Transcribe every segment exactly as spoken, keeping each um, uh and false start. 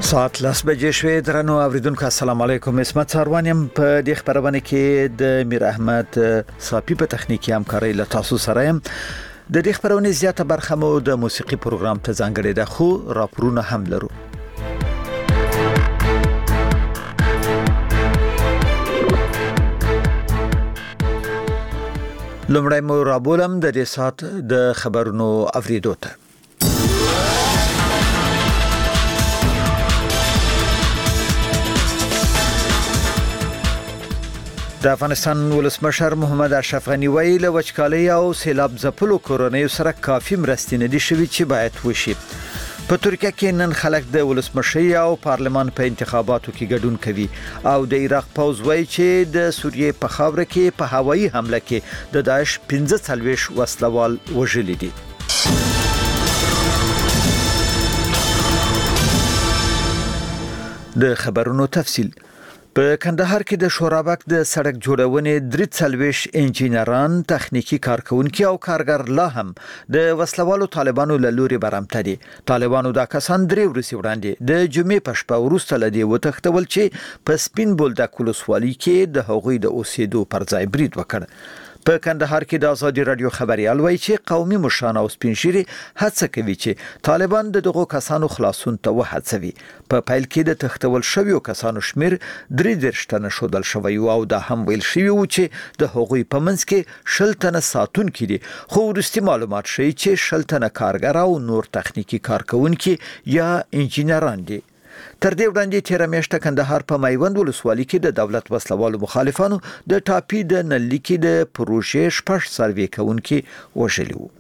ساعت لاس بجې شوې درنو اوریدونکو السلام علیکم. اسمت ساروانیم په دې خبرونه کې د میر احمد صافي په تخنیکی همکاري له تاسو سره يم. د دې خبرونه زیاته برخه مو د موسیقي پروګرام ته ځانګړې ده، خو راپورونه هم لرو. لومړی مو رابولم د دې سات د خبرونو اوریدو ته. د افغانستان ولسمشر محمد اشرف غنی ویل وچکالي او سیلاب ځپلو کورنۍ سره کافي مرستې نه دي شوي چې باید وشي. په ترکیه کې نن خلک د ولسمشر او پارلمان په انتخاباتو کې ګډون کوي او د عراق پوز وایي چې د سوریې په خاوره کې په هوایي حمله کې د داعش پنځه څلوېښت وسلوال وژلي دي. د خبرونو تفصیل. په کندهار کې د شورابک د سړک جوړونې درې څلوېښت انجینران، تخنیکی کارکونکي او کارګر لا هم د وسلوالو طالبانو له لوري برمته دي. طالبانو دا کسان درې ورځې وړاندې د جمعې په شپه وروسته له دې وتښتول چې په سپین بولدک ولسوالۍ کې د هغوی د اوسېدو پر ځای برید وکړ. په کندهار کې د ازادي رادیو خبريال وایي چې قومي مشران او سپینشيري هڅه کوي چې طالبان د دغو کسانو خلاصون ته وهڅوي. په پیل کې د تختول شویو کسانو شمیر درې دېرش تنه شودل شوی او دا هم ویل شوی و چې د هغوی په منځ کې شل تنه ساتون کړي، خو وروستي معلومات ښیي چې شل تنه کارګر او نور تخنیکی کارکونکي یا انجینران دي. تر دې وړاندې تیر میاشت کندهار په میوند ولسوالۍ کې د دولت وسلوالو مخالفانو د ټاپي د نلیکي د پروژې شپږ سروې کوونکي وژلي وو.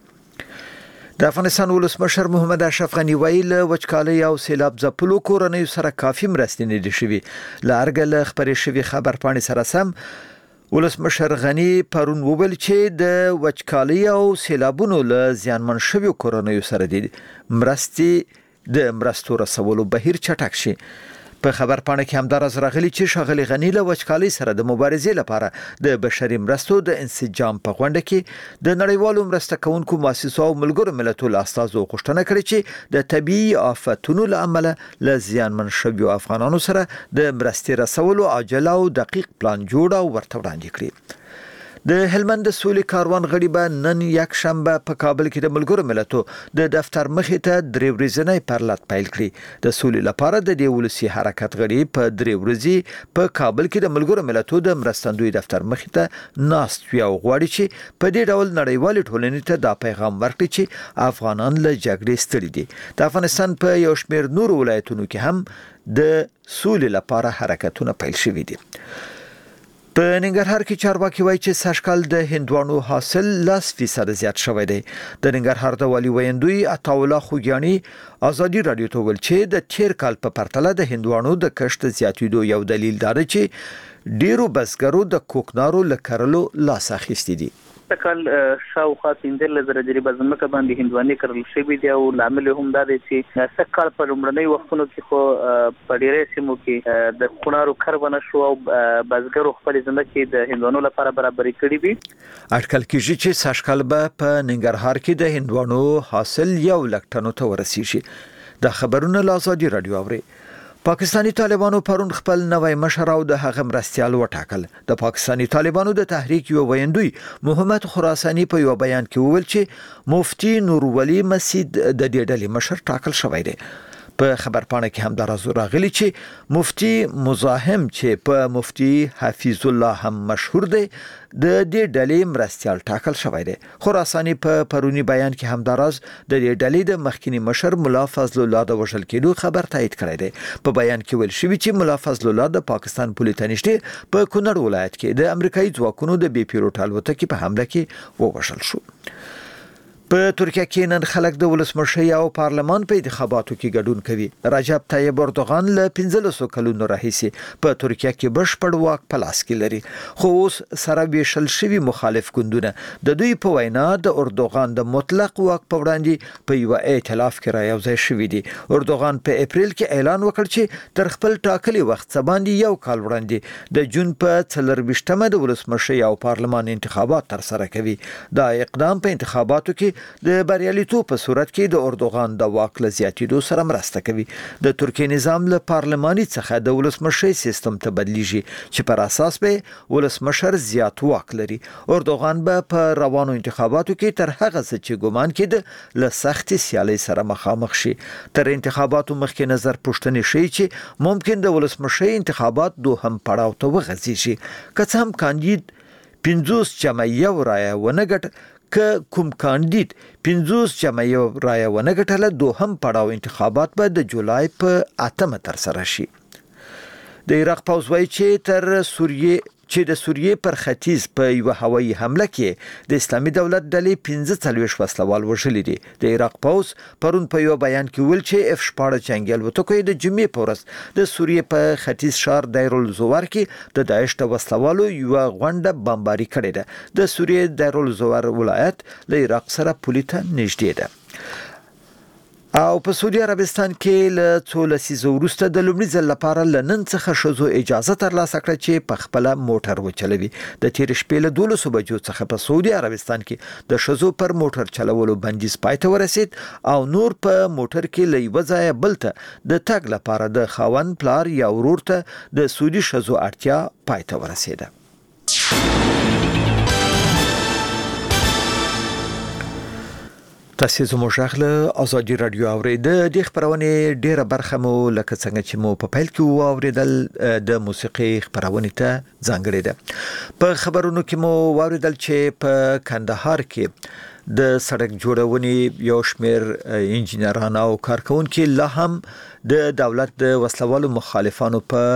د افغانستان ولسمشر محمد اشرف غنی ویل وچکالي او سیلاب ځپلو کورنۍ سره کافي مرستې نه دي شوي. له ارګل خبرې شوي خبر پاڼې سره سم ولسمشر غنی پرون وویل چې د وچکالي او سیلابونو له زیانمن شویو کورنۍ سره دي مرستې د مرستو رسولو بهیر چټک شي. په خبر پاڼه کې همدارس راغلي چې شاغلي غنی له وچکالۍ سره د مبارزې لپاره د بشري مرستو د انسجام په غونډه کې د نړیوالو مرسته کوونکو مؤسسو او ملګرو ملتونو استازو غوښتنه کړې چې د طبيعي آفتونو له امله له زیانمن شویو افغانانو سره د مرستې رسولو عاجل او دقیق پلان جوړ او ورته وړاندې کړي. د هلمند سولې کاروان غړي به نن یک شنبه په کابل کې د ملګرو ملتونو د دفتر مخې ته درې ورځې پرلط پیل کړي. د سولې لپاره د دې ولسی حرکت غړي په درې ورځې په کابل کې د ملګرو ملتونو د مرستندوی دفتر مخې ته ناست وي او غواړي چې په دې ډول نړیوال ټولنې ته دا پیغام ورکړي چې افغانان له جګړې ستړي دي. د افغانستان په یو شمېر نور ولایتونو کې هم د سولې لپاره حرکتونه پیل شوي دي. په ننګرهار کې چارواکي وایي چې سږکال د هندوانو حاصل لس فیصد زیات شوی دی. د ننګرهار د والي ویندوی عطاالله خوګیاني ازادي رادیو ته ویل چې د تیر کال په پرتله د هندوانو د کښت زیاتېدو یو دلیل دا دی چې ډیرو بزګرو د کوکنارو لکرلو لاس اخیستی دي. کال شاوخوا پنځه زره جریبه ځمکه باندې هندوانې کرل شوي دي او لامل هم دا دی چې سږکال په لومړنۍ وختونو کې خو په ډېرې سیمو کې د کوکنارو کر ونه شو او بزګرو خپلې ځمکې د هندوانو لپاره برابرې کړې وي. اټکل کېږي چې سږکال به په ننګرهار کې د هندوانو حاصل یو لک ټنو ته ورسیږي. د خبرونو له ازادي رادیو اوري. پاکستانی طالبانو پرون خپل نوی مشر او د هغه مرستيال وټاکل. د پاکستانی طالبانو د تحریک یو ویندوی محمد خراسانی په یو بیان کې وویل چې مفتی نور ولی مسجد د دې ډلې مشر ټاکل شوی دی. په خبر پاڼه کې هم دا راغلی چې مفتی مزاحم چې په مفتی حفیظ الله هم مشهور دی د دې ډلې مرستيال ټاکل شوی دی. خراسانی په پرونی بیان کې هم دا راز د دې ډلې د مخکینی مشر مولا فضل الله د وژل کېدو خبر تایید کړی دی. په بیان کې ویل شوی چې مولا فضل الله د پاکستان پولیس تنشته په کونړ ولایت کې د امریکایي ځواکونو د بي پیلوټ الوتکې په حمله کې ووژل شو. په ترکیه کې نن خلک د ولسمشر او پارلمان په انتخاباتو کې ګډون کوي. رجب طیب اردوغان له پنځلسو کلونو راهیسې په ترکیه کې بشپړ واک په لاس کې لري، خو اوس سره ویشل شوي مخالف ګوندونه د دوی په وینا د اردوغان د مطلق واک په وړاندې په یو ائتلاف کې رايوځای شوي دي. اردوغان په اپریل کې اعلان وکړ چې تر خپل ټاکلي وخت څخه باندې یو کال وړاندې د جون په څلور ویشتمه د ولسمشر او پارلمان انتخابات تر سره کوي. دا اقدام په انتخاباتو کې د بریالیتوب په صورت کې د اردوغان د واک له زیاتېدو سره مرسته کوي. د ترکیې نظام له پارلماني څخه د ولسمشي سیستم ته بدلیږي چې پر اساس به ولسمشر زیات واک لري. اردوغان به په روانو انتخاباتو کې تر هغه څه چې ګومان کېده له سختې سیالۍ سره مخامخ شي. تر انتخاباتو مخکې نظر پوښتنې شي چې ممکن د ولسمشي انتخابات دوهم پړاو ته وغځيږي. که څه هم کاندید پنځوس جمع یو رایه ونه ګټه که کوم کاندید پنځوس جمع یو رایه ونه ګټله دوهم پړاو انتخابات به د جولای په اتمه تر سره شي. د عراق پوځ وایي چې تر سوریې چې د سوریې پر ختیځ په یو هوایي حمله کې د اسلامي دولت ډلې پنځه څلوېښت وسلوال وژلي دي. د عراق پوځ پرون په یو بیان کې ویل چې اف شپاړس جنگي الوتکو د جمعې په ورځ د سوریې په ختیځ ښار دیر الزوار کې د داعش د وسلوالو یو غونډه بمباري کړې ده. د سوریې دیر الزوار ولایت له عراق سره پولې ته نږدې ده. او په سعودي عربستان کې له څو لسیزو وروسته د لومړي ځل لپاره له نن څخه ښځو اجازه ترلاسه کړه چې په خپله موټر وچلوي. د تېرې شپې له دولسو بجو څخه په سعودي عربستان کې د ښځو پر موټر چلولو بندیز پای ته ورسید او نور په موټر کې له یوه ځایه بل ته د تګ لپاره د خاوند پلار یا ورور ته د سعودي ښځو اړتیا پای ته ورسېده. تاسو زموږ غږ له ازادي رادیو اورېده. د خبرونې ډیره برخه مو لکه څنګه چې مو په پیل کې واورېدل د موسیقي خبرونې ته ځانګړې ده. په خبرونو کې مو واورېدل چې په کندهار کې د سړک جوړونې یو شمېر انجینران او کارکونکي لا هم د دولت د وسلوالو مخالفانو په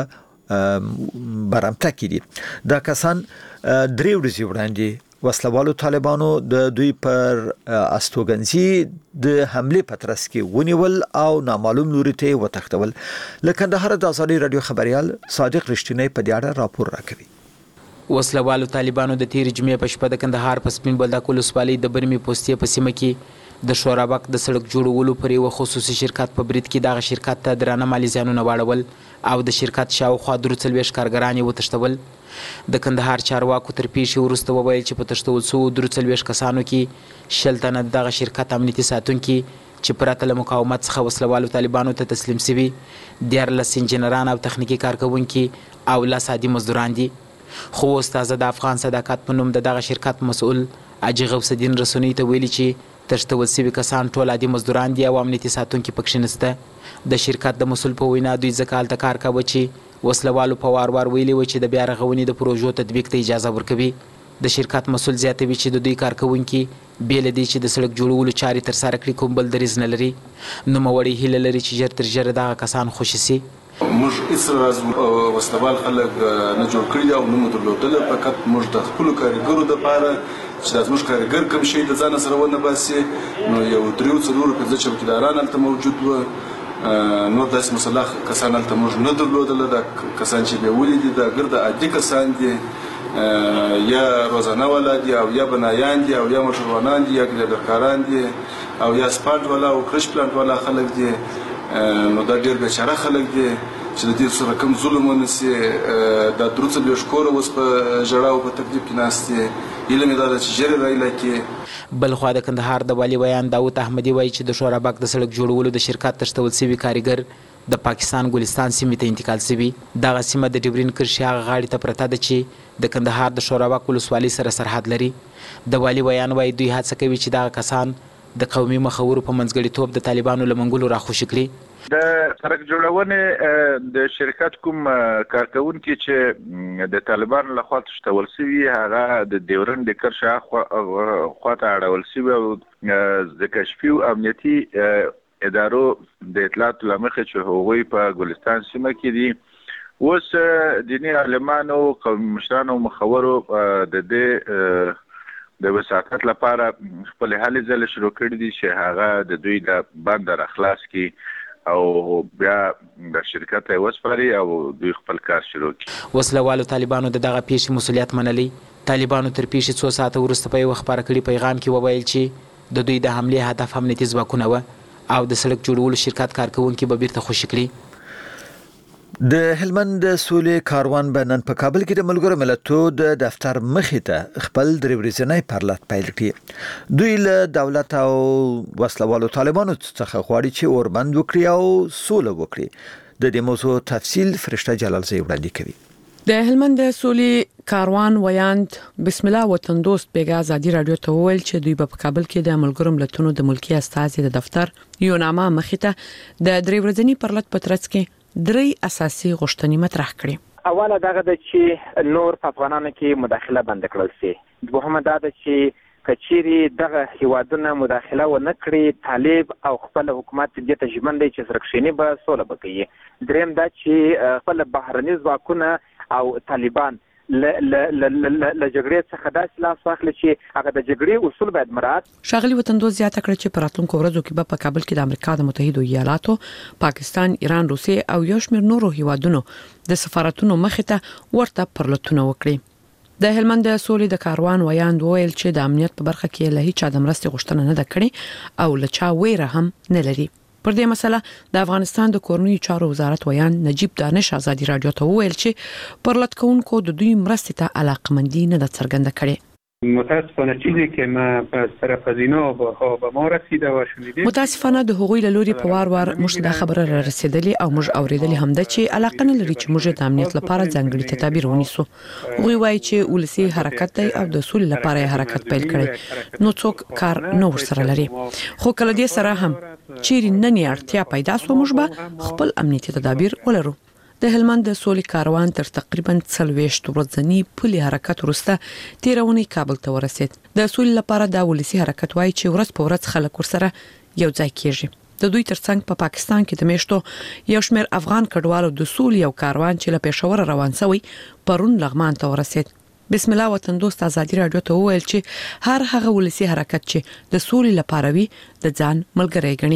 برمته کې دي. دا کسان درې ورځې وړاندې وسلوالو طالبانو د دوی پر استوګنځي د حمله په ترڅ کې ونیول او نامعلوم لوري ته وتښتول. له کندهار د ازادي رادیو خبريال صادق رښتینی په دې اړه راپور راکوي. وسلوالو طالبانو د تیر جمعې په شپه د کندهار په سپین بولدک ولسوالۍ د برمي پوستې په سیمه کې د شورابک د سړک جوړولو پر یو خصوصي شرکت په برید کې دغه شرکت ته درانه مالي زیانونه واړول او د شرکت شاوخوا درې څلوېښت کارګران یې وتښتول. د کندهار چارواکو تر پیښې وروسته وویل چې په تښتول شوو درې څلوېښت کسانو کې شل تنه دغه شرکت امنیتي ساتونکي چې پرته له مقاومت څخه وسلوالو طالبانو ته تسلیم شوي، دیارلس انجینران او تخنیکي کارکوونکي او لس عادي مزدوران دي. خو استاد د افغان صداقت په نوم د دغه شرکت مسؤل اجي غوث الدین رسونی ته ویلي چې تښتول شوي کسان ټول عادي مزدوران دي او امنیتي ساتونکي پکښې نشته. د شرکت د مسؤل په وینا دوی ځکه هلته کار کاوه چې وسلوالو په وار وار ویلي و چې د بیا رغونې د پروژو تطبیق ته اجازه ورکوي. د شرکت مسؤل زیاتوي چې د دوی کارکوونکي بې له دې چې د سړک جوړولو چارې ترسره کړي کوم بل دریځ نه لري. نوموړی هیله لري چې ژر تر ژره دغه کسان خوشي سي. موږ هیڅ راز وسلوال خلک نه جوړ کړي دي او نه مو درلودله، فقط موږ د خپلو کارګرو دپاره چې دا زموږ کارګر کوم شی د ځانه سره ونه باسي نو یو دریو څلورو پنځه چوکیداران هلته موجود وو. نور داسې مسلح کسان هلته موږ نه درلودله. دا کسان چې بیا ولي دي دا ګرده عادي کسان دي، یا روزانه والا دي او یا بنایان دي او یا موټروانان دي یا ګلیډرکاران دي او یا سپاټ والا او کرش پلانټ والا خلک دي. نو دا ډېر بېچاره خلک دي چې د دې سره کوم ظلم ونه سي. دا درې څلوېښت کوره اوس په ژړا او په تکلیف کې ناست دي. هیله مې دا ده چې ژر یې رایله کړي. بلخوا د کندهار د والي ویان داود احمدي وایي چې د شورابک د سړک جوړولو د شرکت تښتول شوي کارګر د پاکستان ګلستان سیمې ته انتقال شوي. دغه سیمه د ډبرین کرښې هغه غاړې ته پرته ده چې د کندهار د شورابک ولسوالۍ سره سرحد لري. د والي ویان وایي دوی هڅه کوي چې دغه کسان د قومي مخورو په منځګړیتوب د طالبانو له منګولو راخوشي کړي. د سړک جوړونې د شرکت کوم کارکونکي چې د طالبانو لخوا تښتول شوي هغه د ډیورند د کرښې خواته اړول شوي او د کشفي او امنیتي ادارو د اطلاعاتو له مخې چې هغوی په ګلستان سیمه کې دي. اوس دیني عالمانو قومي مشرانو مخورو د دې د وساطت لپاره خپل هلې ځلې شروع کړي دي چې هغه د دوی د بند راخلاص کړي او بیا د شرکت یې وسپاري او دوی خپل کار شروع کړي. وسلوالو طالبانو د دغه پیښې مسؤلیت منلی. طالبانو تر پیښې څو ساعته وروسته په یو خپاره کړي پیغام کې وویل چې د دوی د حملې هدف امنیتي ځواکونه وه او د سړک جوړولو شرکت کارکوونکي به بیرته خوشي کړي. د هلمند د سولې کاروان به نن په کابل کې د ملګرو ملتونو د دفتر مخې ته خپل درې ورځنی پرلط پیل کړي. دوی له دولت او وسلوالو طالبانو څخه غواړي چې اوربند وکړي او سوله وکړي. د دې موضوع تفصیل فرشته جلالزی وړاندې کوي. د هلمند د سولې کاروان ویاند بسم الله وطن دوست بیګا ازادي رادیو ته وویل چې دوی په کابل کې د ملګرو ملتونو د ملکی استازي د دفتر یو نامه مخې ته د درې ورځنی پرلط په ترڅ کې درې اساسي غوښتنې مطرح کړې. اوله دغه د چې نور په افغانانو کې مداخله بند کړل شي. دوهمه دا ده چې کچيري دغه هیوادونه مداخله و نه کړي طالب او خپل حکومت دې ته ژمن دی چې سرکښینی به سوله وکړي. دریم دا چې خپل بهرني ځواکونه او طالبان ل ل ل ل جګړې څخه داسې لاس واخلي چې هغه د جګړې اصول باید مراعات. شاغلي وطندوز زیاته کړ چې په راتلونکو ورځو کې په کابل کې د امریکا د متحده ایالاتو، پاکستان، ایران، روسیې او یو شمېر نورو هیوادونو د سفارتونو مخې ته ورته پرلطونه وکړي. د هلمند د سولې د کاروان ویاند ویل چې د امنیت په برخه کې له هیڅ د مرستې غوښتنه نه ده کړې او له چا ویره هم نه لري. پر دې مسله د افغانستان د کورنیو چارو وزارت ویاند نجیب دانش ازادي رادیو ته وویل چې پرلط کوونکو د دوی مرستې ته علاقمندي نه ده څرګنده کړې. متاسفانه چیزی که ما از طرف از اینا به ما رسیده و شنیدیم متاسفانه د هغوی له لوري په وار وار موږ د خبره را رسیدلې او موږ اوریدلې هم ده چې علاقه نه لري چې موږ د امنیت لپاره ځانګړي تدابیر ونیسو. هغوی وایي چې ولسی حرکت دی او د سولې لپاره حرکت پیل کړي نو څوک کار نه ورسره لري. خو کله دې سره هم چیرې نن اړتیا پیدا سو موږ به خپل امنیتي تدابیر ولرو. د هلمند د سولې کاروان تر تقریبا څلوېښت ورځنی پلي حرکت وروسته تیرونی کابل ته ورسید. د سولې لپاره د ولسی حرکت وایي چې ورځ په ورځ خلک ورسره یو ځای کیږي. د دوی ترڅنګ په پا پاکستان کې د میشتو یو شمېر افغان کډوالو د سولې یو کاروان چې له پېښور روان شوی پرون لغمان ته ورسید. بسم الله وطن دوست ازادي رادیو ته وویل چې هر هغه ولسی حرکت چې د سولې لپاره وي د ځان ملګری ګڼي.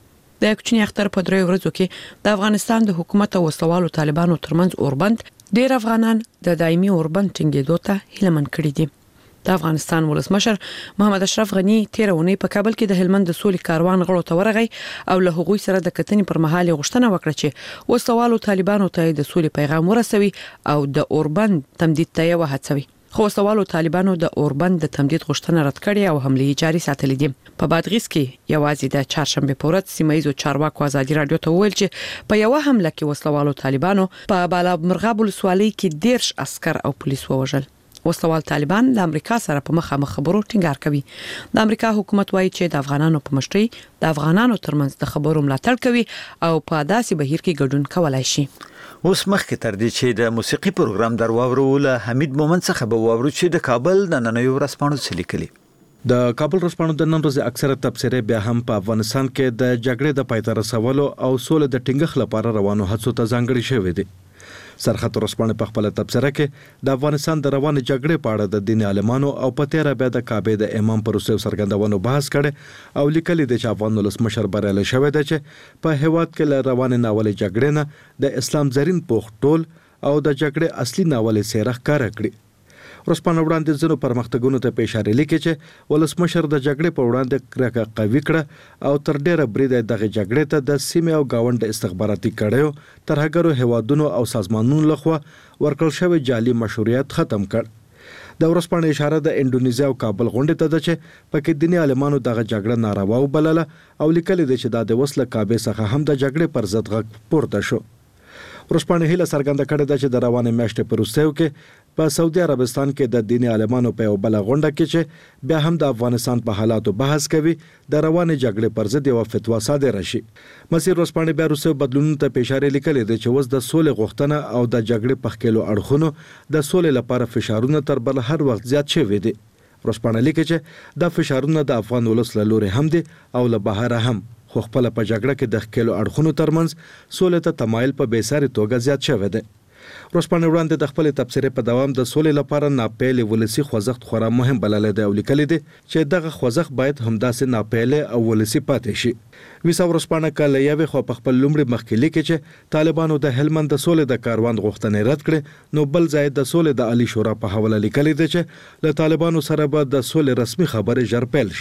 د کوچني اختر په درې ورځو کې د افغانستان د حکومت او وسلوالو طالبانو ترمنځ اوربند ډېر افغانان د دایمي اوربند ټینګېدو ته هیلمن کړي دي. د افغانستان ولسمشر محمد اشرف غنی تیرونی په کابل کې د هلمند د سولې کاروان غړو ته ورغی او له هغوی سره د کتنې پر مهال غوښتنه وکړه چې وسلوالو طالبانو ته د سولې پیغام ورسوي او د اوربند تمدید ته یې وهڅوي. خو وسلوالو طالبانو د اوربند د تمدید غوښتنه رد کړې او حملې جاري ساتلې دي. په بادغیس کې یوازې د چهارشنبه په ورځ سیمایي چارواکو ازادي رادیو ته وویل چې په یو حمله کې وسلوالو طالبانو په بالا مرغاب ولسوالۍ کې دیرش عسكر او پولیس ووژل. وسلوال طالبان د امریکا سره په مخامخ خبرو ټینګار کوي. د امریکا حکومت وایي چې د افغانانو په مشرۍ د افغانانو ترمنځ د خبرو ملاتړ کوي او په داسې بهیر کې ګډون کولای شي. اوس مخکې تر دې چې د موسیقي پروګرام درواورو له حمید مومن څخه به واورو چې د کابل نننیو ورځپاڼو څه لیکلي. د کابل ورځپاڼو د نن ورځې اکثره تبصرې بیا هم په افغانستان کې د جګړې د پای ته رسولو او سولې د ټینګښت لپاره روانو هڅو ته ځانګړي شوې دي. سرحد ورځپاڼه په خپل تبصره کې د افغانستان د روانې جګړې په اړه د دین عالمانو او په تیره بیا د کعبې د امام پر اوسه سرګندونو بحث کړي او لیکلي دي چې افغان ولسمشر بریالی شوی دی چې په هیواد کې له روانې ناولې جګړې نه د اسلام زرین پوښ ټول او د جګړې اصلي ناولې څېره ښکاره کړي. ورځپاڼه وړاندې ځینو پرمختګونو ته په اشاره لیکي چې ولسمشر د جګړې په وړاندې کرکه قوي کړه او تر ډیره بریده دغه جګړې ته د سیمې او گاونډ استخباراتي کړیو ترهګرو هوادونو او سازمانونو لخوا ورکړل شوی جعلي مشروعیت ختم کړ. د ورځپاڼې اشاره د انډونیزیا او کابل غونډې ته ده چې پکې دیني عالمانو دغه جګړه ناروا وبلله او لیکلي دي چې دا د وسله کعبې څخه هم د جګړې پر ضد غږ پورته شو. ورځپاڼه هیله څرګنده کړې ده چې د روانې میاشتې په وروستیو کې په سعودي عربستان کې د دیني عالمانو په یو بل غونډه کې چې بیا هم د افغانستان په حالاتو بحث کوي د روانې جګړې پر ضد یو فتوا صادره شي. مسیر ورځپاڼه بیا وروستیو بدلونونو ته په اشاره لیکلي دي چې اوس د سولې غوښتنه او د جګړې په ښکېلو اړخونو د سولې لپاره فشارونه تر بل هر وخت زیات شوي دي. ورځپاڼه لیکي چې دا فشارونه د افغان ولس له لوري هم دي او له بهره هم، خو خپل په جګړه کې د ښکېلو اړخونو ترمنځ سولې ته تمایل په بیساري توګه زیات شوی دی. ورځپاڼه وړاندې د خپل تبصرې په دوام د سولې لپاره ناپیلې ولسی خوځښت خورا مهم بللی دی او لیکلي دي چې دغه خوځښت باید همداسې ناپیلې او ولسی پاتې شي. ویسا ورځپاڼه کله یوې خو په خپل لومړي مخکې لیکي چې طالبانو د هلمند د سولې د کاروان غوښتنې رد کړې، نو بل ځای د سولې د عالی شورا په حواله لیکلي دي چې له طالبانو سره به د سولې رسمي خبرې ژر پیل شي.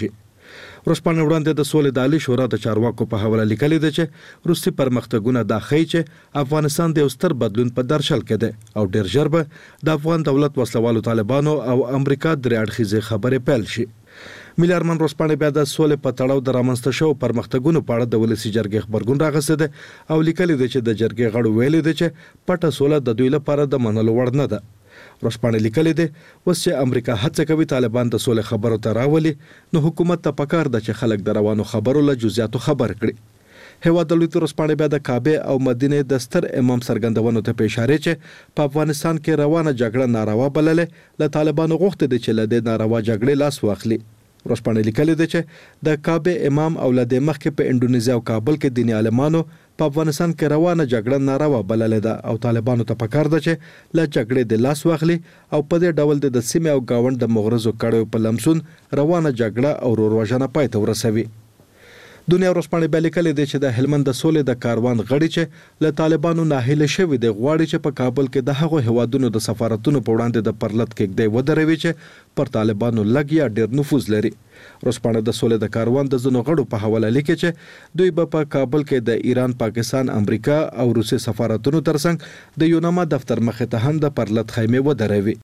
ورځپاڼې وړاندې د سولې د عالی شورا د چارواکو په حواله لیکلي ده چې روسي پرمختګونه دا ښیي چې افغانستان د یو ستر بدلون په درشل کې ده او ډېر ژر به د افغان دولت وسلوالو طالبانو او امریکا درې اړخیزې خبرې پیل شي. ملي ارمان ورځپاڼې بیا د سولې په تړاو د رامنځته شوو پرمختګونو په اړه د ولسي جرګې خبرګون راغسته ده او لیکلي ده چې د جرګې غړو ویلي ده چې پټه سوله د دوی لپاره د منلو وړ نه ده. ورځپاڼې لیکلي ده اوس چې امریکا هڅه کوي طالبان د سولې خبرو ته راولي نو حکومت ته پکار ده چې خلک د روانو خبرو له جزئیاتو خبر کړي. هیواد د لوی ورځپاڼې بیا د کعبه او مدینه د ستر امام څرګندونو ته په اشاره چې په افغانستان کې روانه جګړه ناروا بللې له طالبانو غوښتي دي چې له دې ناروا جګړې لاس واخلي. ورځپاڼې لیکلي ده چې د کعبه امام او له دې مخکې په انډونیزیا او کابل کې دیني عالمانو په افغانستان کې روانه جګړه ناروا بللې ده او طالبانو ته پکار ده چې له جګړې د لاس واخلي او په دې ډول د سیمې او گاوند د مغرضو کړو په لمسون روانه جګړه او ورورژنه پای ته ورسوي. دنیا ورځپاڼې بیا لیکلي دي چې د هلمند د سولې د کاروان غړي چې له طالبانو ناهیله شوي دي غواړي چې په کابل کې د هغو هوادونو د سفارتونو په وړاندې د پرلط کېږدی ودروي چې پر طالبانو لږ یا ډېر نفوذ لري. ورځپاڼه د سولې د کاروان د ځینو غړو په حواله لیکي چې دوی به په کابل کې د ایران، پاکستان، امریکا او روسي سفارتونو ترڅنګ د یوناما دفتر مخې ته هم د پرلط خیمې ودروي.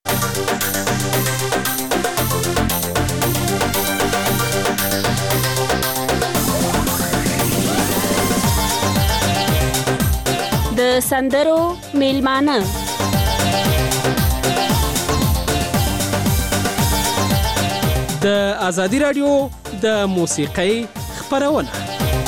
د سندرو میلمانه د ازادي رادیو د موسیقۍ خبرونه.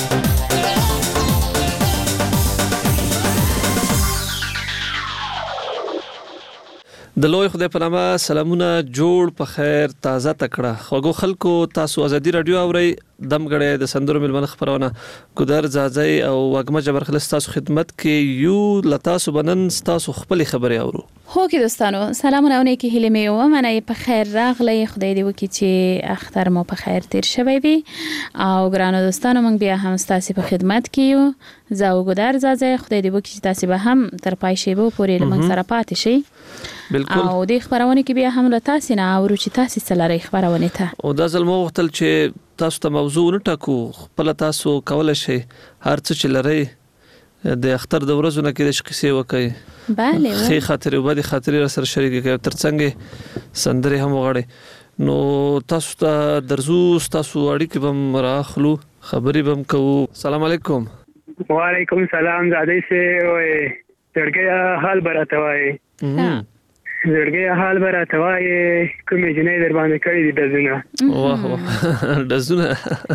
د لوی خدای په نامه سلامونه جوړ په خیر تازه تکړه خوګو خلکو تاسو ازادي رادیو اوري دمګړې د سندرو ملمنه خبرونه ګودر زازي او وګمه جبر خلص تاسو خدمت کې یو لتاسو بنن تاسو خپل خبري اورو. هو کې دوستانو سلامونه اونې کې هلي مې و منه په خیر راغلی خدای دې وکړي چې اختر مو په خیر تیر شوي وي او ګرانو دوستانو موږ بیا هم تاسو په خدمت کې یو زه ګودر زازي خدای دې وکړي چې تاسو به هم تر پای شی وو پورې موږ سره پاتې شي. بالکل او دې خبرونه کې بیا هم له تاسو نه اورو چې تاسو سره خبرونه ته او دا ځل مو وختل چې تاسو ته موضوع نه ټاکو خپل تاسو کولای شئ هر څه چې لري د اختر د ورځو نه کې د قصې وکړي. bale خې خاطر او باندې خاطر سره شریک کړئ ترڅنګ سندري هم وغړي نو تاسو ته درزو تاسو اړیکې بم راخلو خبري بم کوو. السلام علیکم. وعلیکم السلام زادی سے ترګه حال براته وای زړګي حال براته وای کومې جنې در باندې کړې دي دزونه واه واه دزونه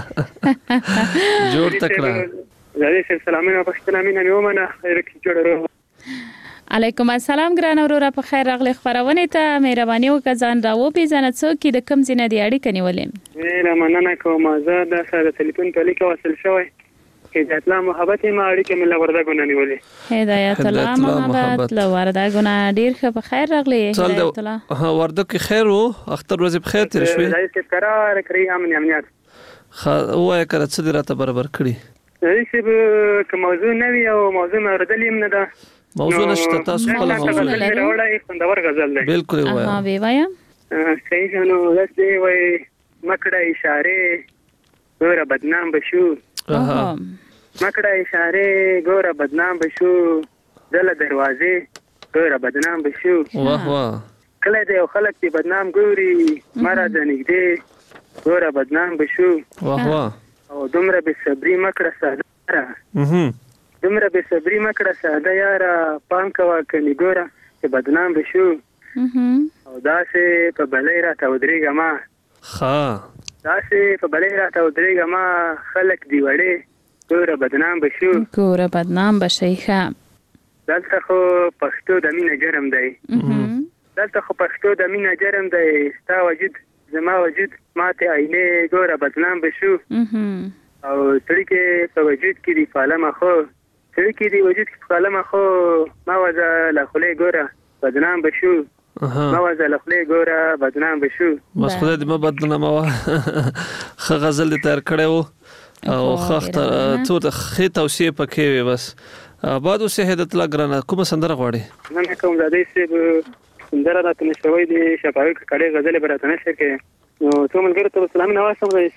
جوړ تکړه زادی سے سلامونه پښتنه مینه مې ومنه خیر کې جوړ علیکم السلام ګران اورور په خیر راغلی خبرونه ته مهرباني وکړه ځان راو پیژنه څوک د کم زینه دی اړیکه نیولې مې مننه کوم زه د سره ټلیفون په لیکه وصل شوی هدایت الله محبت ما اړیکه مې لوردا ګونه نیولې هدایت الله محبت لوردا ګونه ډیر ښه په خیر راغلی هدایت الله ها ورده کې خیر وو اختر ورځ په خیر تیر شوې زایي قرار کړی امن امنیت خو وای کړه څه دراته برابر کړی زایي چې کوم موضوع نوی او موضوع اوردلې نه ده موضوع نشته تاسو خپل موضوع راوړی خوندور غزل دی بالکل وای ها وی وایم صحیح نو لسه وای مکړه اشاره ګوره بدنام بشو مکړه اشاره ګوره بدنام بشو دله دروازې ګوره بدنام بشو واه واه کله دې خلک دې بدنام ګوري مره د نږدې ګوره بدنام بشو واه واه او دومره به صبري مکړه ساده اها دومره به صبري مکړه ساده یاره پام کوا کني ګوره چې بدنام بشو او داسې په بلې راته ودرېږه ما ښه داسې په بلې راته ودرېږه ما خلک دی وړې ګوره بدنام بشو ګوره بدنام بشي ښه دلته خو پښتو د مینه جرم دی دلته خو پښتو د مینه جرم دی ستا وجود زما وجود ماته عینې ګوره بدنام بشو او سړي کې په وجود کې دی فالمه خو سړي کې دی وجود کې فالمه خو ما وځه له خولې ګوره بدنام بشو ما وځه له خولې ګوره بدنام بشو بس خدای دې ما بدنام واه ښه غزل دې تیار کړی و او خخت تو ته خې توصیه پکې وي بس بعد اوسه هدایت الله ګرانه کوم سندره غواړي نن کوم زادي سه سندره راته نشوي دي شفاوي کړي غزل براته نشه کې نو ته ملګری ته سلام نو واسم زادي سه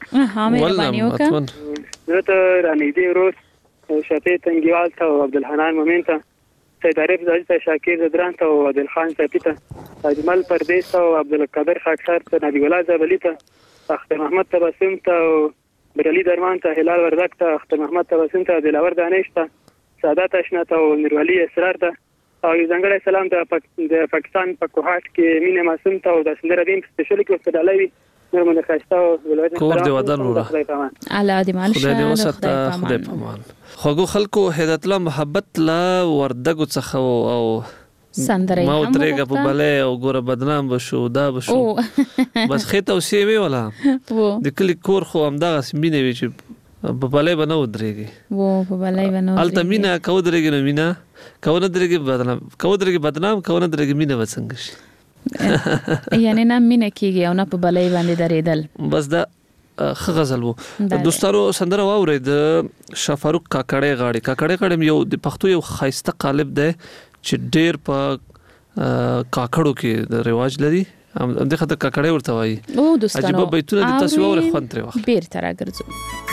ها مهرباني وکړه. زه ته رانږدې ورور شفیع تنګیوال ته او عبدالحنان مومن ته، سید عارف زاهد ته، شاکر زدران ته او عادل خان ساپي ته، اجمل پردیس ته او عبدالقادر خاکسار ته، نبی الله زابلي ته، اختر محمد تبسم ته او برالي درمان ته، هلال وردک ته، اختر محمد تبسم ته، دلاور دانش ته، سعادت اشنا ته او میروالي اسرار ته، او یو ځانګړی سلام د پاکستان په کوهاټ کې مینه معصوم ته او د سندره دین سپیشل کې وسدالای نرمه د خاصه او ولایت کور دی ودان ورو الله دې مال شه خدای دې وسته خدای پامان. خوګو خلکو هدایت الله محبت لا وردګو څخه او سندره ما وترېګه په بلې او ګوره بدنام بشو دا بشو بس خې توصیه وی ولا د کلی کور خو همدغه سمینه وی چې په بلې بنو درېږي وو په بلې بنو التمینا کو درېږي نو مینا کو نه درېږي بدنام کو درېږي بدنام کو نه درېږي مینا وڅنګ شي یعنی نه مینه کیږي او نه په بلې باندې درېدل. بس دا خغزل وو. دوستانو سندره واورید شفاروق کاکړې غاړي کاکړې غاړي یو د پښتو یو خاصه قالب ده چې ډېر په کاکړو کې د رواج لري. هم د خاطر کاکړې ورته وایي. او دوستانو عجیب بیتونه د تاسو ور خوان تر وخت بیر تر راګرځو.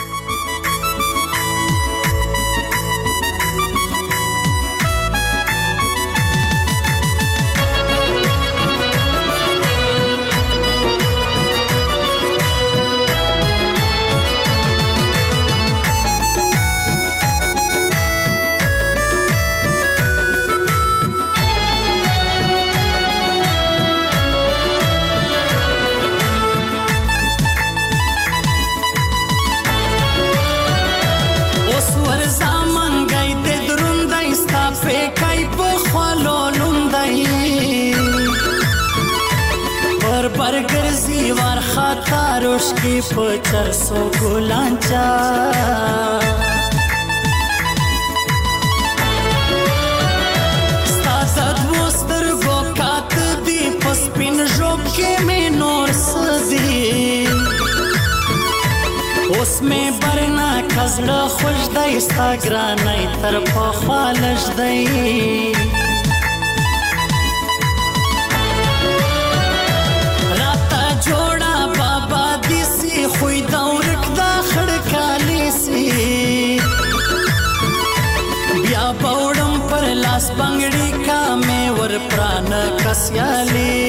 روش کی پچر سو ګلانچا ستاسد وستر گو کات دی پسپین ژوب کې مې نور سدي اوس مې برنا کزړه خوش دی استګرانای تر په خالش دی جوړا بابا دیسی خوې دورک دا خړکالی سی بیا باوړم پر لاس بنگړی کا مې ور پران کسیالی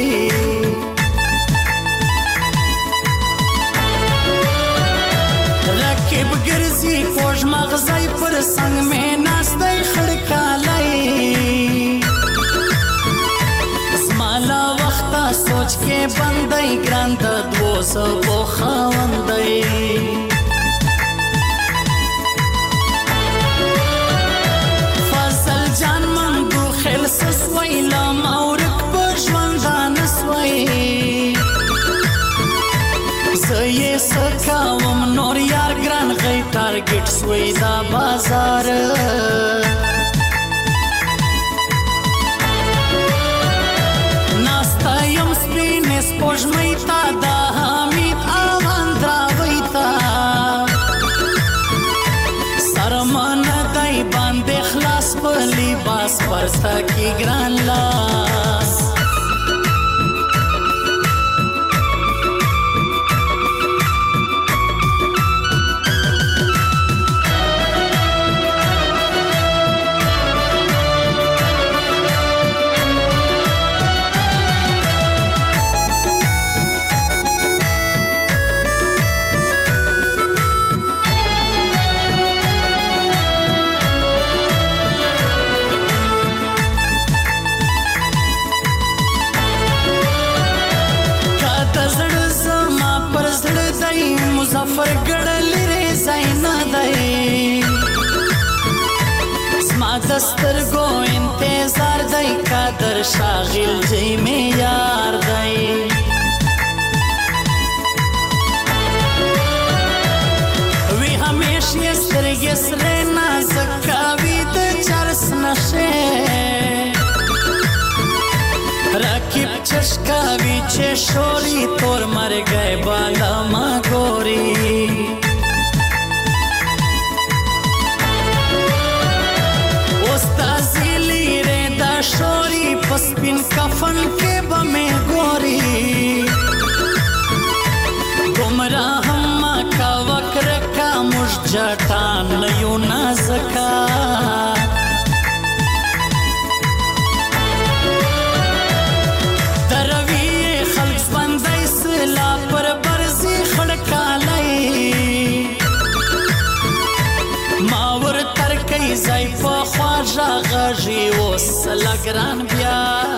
رکب ګرځي کوژ مغزای پر څنګ مې ناستای خړکالی زمالا وخته سوچ کې بندای ګراند دوس بو خاوندای فضل جان من بو خل سوي لا مورک بژوندان سوي زې سکاوم نور یار ګران غي ټارګټ سوي دا بازار یم سپینې سپوږمۍ ته د حمید امان دراوی ته سرمن دی باندې خلاص په لباس پرسته کې ګران لاس مظفر ګړل ری زینا دی زما دسترګو انتظار دی قدر شاغل جی می یار دی وی همیشه سترګې سره نازکاوي د چرس نشه رکیب چشکاوی چه شوری تور مر گئے بالا ما گوری استازی لیره دا شوری پسپین کفن کے بمی گوری گمراہ ما کا جټان یو نازکا دروي خلق بندای سلا پر برزي خړکالای ما ور تر کوي زای په خواجه غږی وس لګران بیا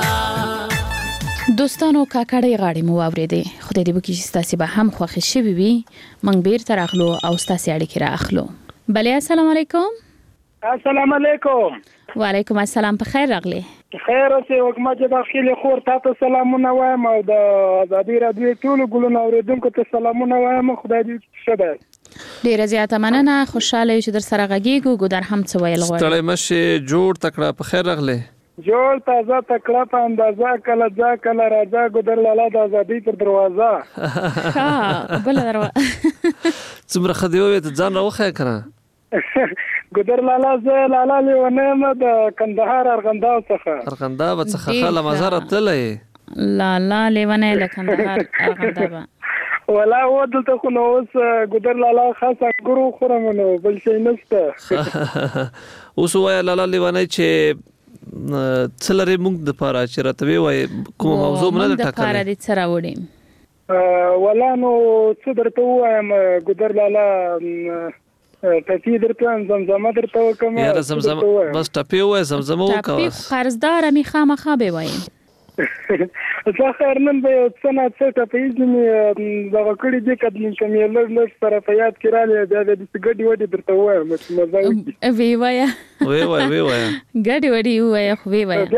دوستانو کاکړې غاړې مو واورېدې خدای دې وکړي چې ستاسې به هم خوښې شوي وي موږ بیرته راغلو او ستاسې اړیکې را اخلو بلې السلام علیکم السلام علیکم وعلیکم السلام په خیر راغلی خیر اوسې وږمه چې داخلي خور تا ته سلامونه وایم او د ازادي راډیو ټولو ګلونو اورېدونکو ته سلامونه وایم خدای دې ښه دی ډیره زیاته مننه خوشاله یو چې در سره غږیږو ګودر هم څه ویل غواړي ستړی مشې جوړ تکړه په خیر راغلی جوړ تازه تکړه په اندازه کله ځا کله راځه ګودر لالا د ازادۍ پر دروازه ها بل دروازه څومره ښه دی وویل ته ځان راوښیه که نه ګودر لالا زه لالا لیونی یم د کندهار ارغنداو څخه ارغنداب څخه ښه له مزاره تللی لالا لیونی له کندهار ارغندابه ولا و دلته خو نو اوس ګودر لالا خاص انګور وخورم نو بل شی نشته اوس ووایه لالا لیونی چې څه لرې موږ دپاره چې راته ووایې کومه موضوع مو نه ده ټاکلې موږ دپاره دې څه راوړې ولا نو څه درته ووایم ګودر لالا ټپي درته وایم زمزمه درته وکړم یاره زمزمه بس ټپې ووایه زمزمه وکړه ټپې قرضداره مې خامخا به وایي زه خیر نن به یو څه نه څه ټپیز مې دغه کړي دي که مې لږ لږ سره په یاد کې رالی بیا بیا داسې ګډې وډې درته ووایم چې مزه وکړي ویې وایه ویې وایه ویې وایه ګډې وډې ووایه خو ویې وایه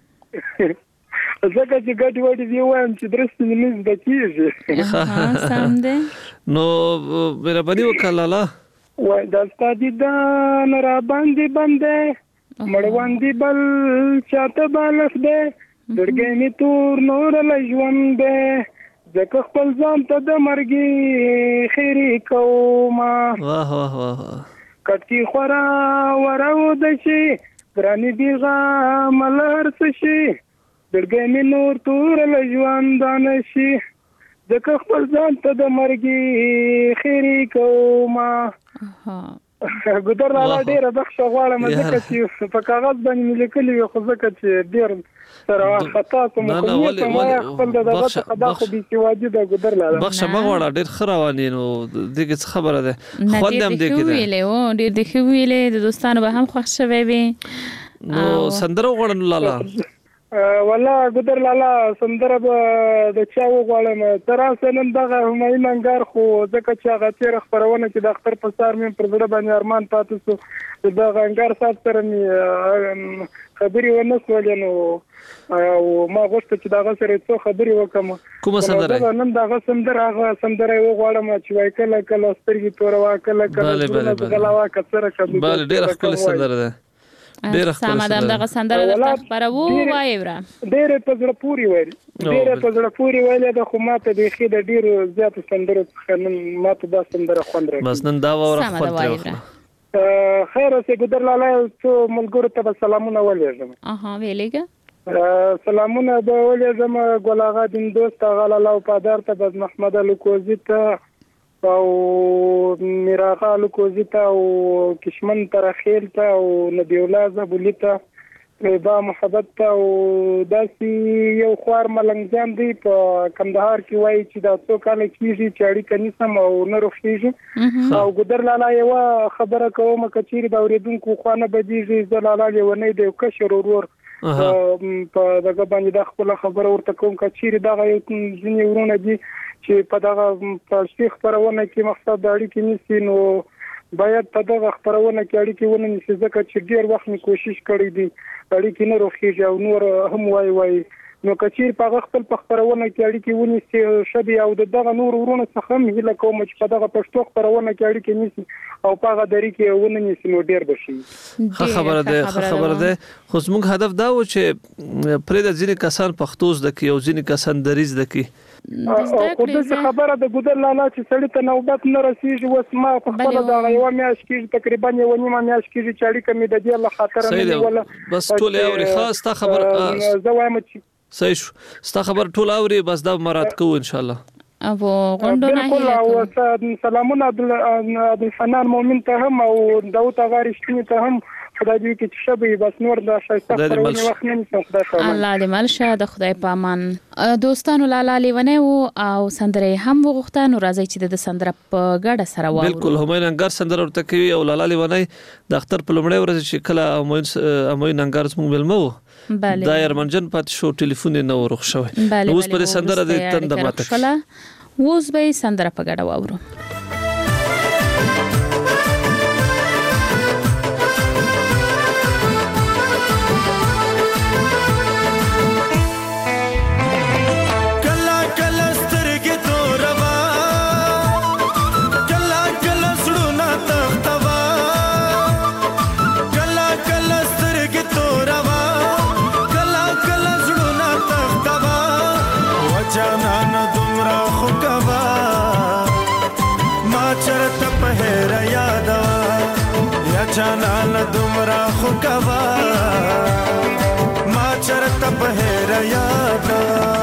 ځکه چې ګډې وډې دې ووایم چې درستې مې نه زده کېږي سم دی نو مهرباني وکړه لالا وای دا ستا دیدن راباندې بند دی مړوند دې بل چاته بالښت دی زړګی مې تور نور له ژوند دی ځکه خپل ځان ته د مرګي خیرې کومه واه واه واه کټکي خورا وراوده شي ګرانې بېغمه له هر څه شي زړګی مې نور تور له ژوندانه شي ځکه خپل ځان ته د مرګي خیرې کومه ګودر لالا ډېره بخښه غواړم ځکه چې په کاغذ باندې مې لیکلي وي خو ځکه چې ډېر سره خطا کوم خو نیت خپل د دغه څخه دا خو بېسوادي ده ګودر لالا بخښه مه غواړه ډېر ښه روان یې نو دې کې څه خبره ده خوند هم دې کې ده ویلې و ډېر دې ښه ویلې د دوستانو به هم خوښ شوی وي نو سندره وغواړه نو لالا والله ګودر لالا سندره به د چا وغواړم ته راسه نن دغه همایون انګار خو ځکه چې هغه تېره خپرونه چې د اختر په سهار مې پر زړه باندې ارمان پاتې شو دغه انګار صاحب سره مې خبرې ونه شولې نو او ما غوښته چې دغه سره څو خبرې وکړم کومه سندره نن دغه سندره هغه سندره یې وغواړم چې وایي کله کله سترګې توروه کله کله غلا که څه رقم بله ډېره ښکلې سندره ده ډېره سمه ده همدغه سندره درته خپروو وایې وره ډېرې په زړه پورې ویلې ډېره په زړه پورې ویلې ده خو ما ته بیخي د ډېرو زیاتو سندرو څخه نن ما ته دا سندره خوند راکړي بس نن دا واوره خوند ترې وخوره خیر اوسې ګودر لالا یو څو ملګرو ته به سلامونه ولېږم اها ویلېږه سلامونه به ولېږم ګل اغا دین دوست اغا لالا وفادار ته بز محمد الکوزي ته او میراغا الکوزي ته او کشمن ترخیل ته او نبی الله زبولی ته با محبت ته او داسې یو خوار ملنګجان دی په کندهار کې وایي چې دا څو کاله کېږي چې اړیکه نیسم او نه روښېږي او ګودر لالا یوه خبره کوم که چیرې د اورېدونکو خوا نه بدېږي زه لالا لیونی د یو کشر ورور په دغه باندې دا خپله خبره ورته کوم که چیرې دغه یو ځینې ورونه دي چې په دغه پښتو خپرونه کې مقصد د اړیکې نیسي نو باید په دغه خپرونه کې اړیکې ونه نیسي ځکه چې ډېر وخت مې کوشش کړی دی اړیکې نه روښېږي او نور هم وایي وایي نو که چیرې په هغه خپل په خپرونه کې اړیکې ونیسي ښه دي او د دغه نور ورونو څخه هم هیله کوم چې په دغه پښتو خپرونه کې اړیکې نیسي او په هغه درې کې ونه نیسي نو ډېر به شي ښه خبره ده ښه خبره ده خو زموږ هدف دا و چې پرېږده ځینې کسان پښتو زده کړي او ځینې کسان دري زده کړي خو داسې خبره د ګودر لالا چې سړي ته نوبت نه رسېږي اوس ما په خپله دغه یوه میاشت کېږي تقریبا یوه نیمه میاشت کېږي چې اړیکه مې د دې له خاطره نه نیوله بس ټول یې اوري ښه ستا خبره زه وایم چې صحیح شو ستا خبره ټول اوري بس دا مراد کوو انشاءالله او غونډو نه بالکل او سلامونه عبدالفنان مومن ته هم او داوود اغا رښتینی ته هم خدای دې کې شبي بس نور د شایسته پرونی وخت نه نشته. الله دې ملشه د خدای پامان. دوستانو لالا لیونه او سندره هم وغوښته نو راځي چې د سندره په ګډه سره واورو. بالکل همای ننګر سندره ورته کوي او لالا لیونه د اختر په لومړی ورځ چې کله همای ننګر زموږ ملمو بله دا یرمنجن پات شو ټلیفون نه ورخ شوی. اوس پر سندره د تند ماته اوس به سندره په ګډه واورو. جانان دومره خو کوا ما چرته بهر یادا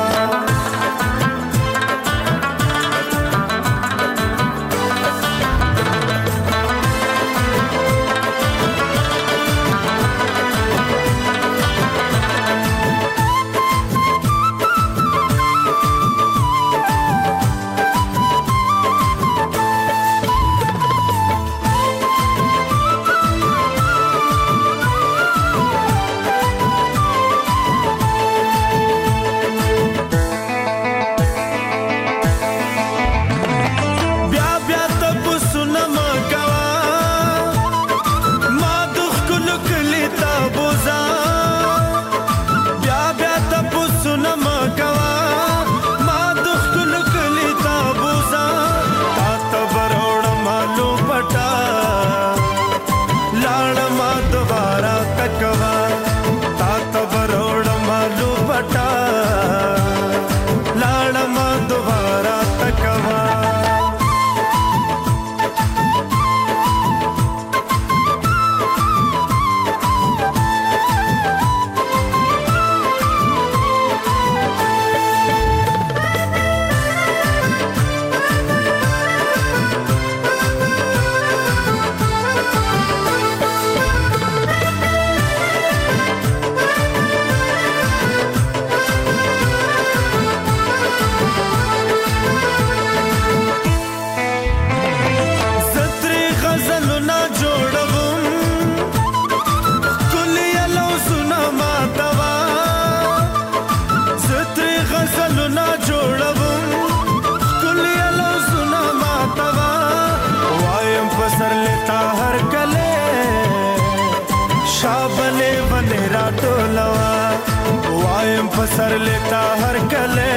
सर लेता हर कले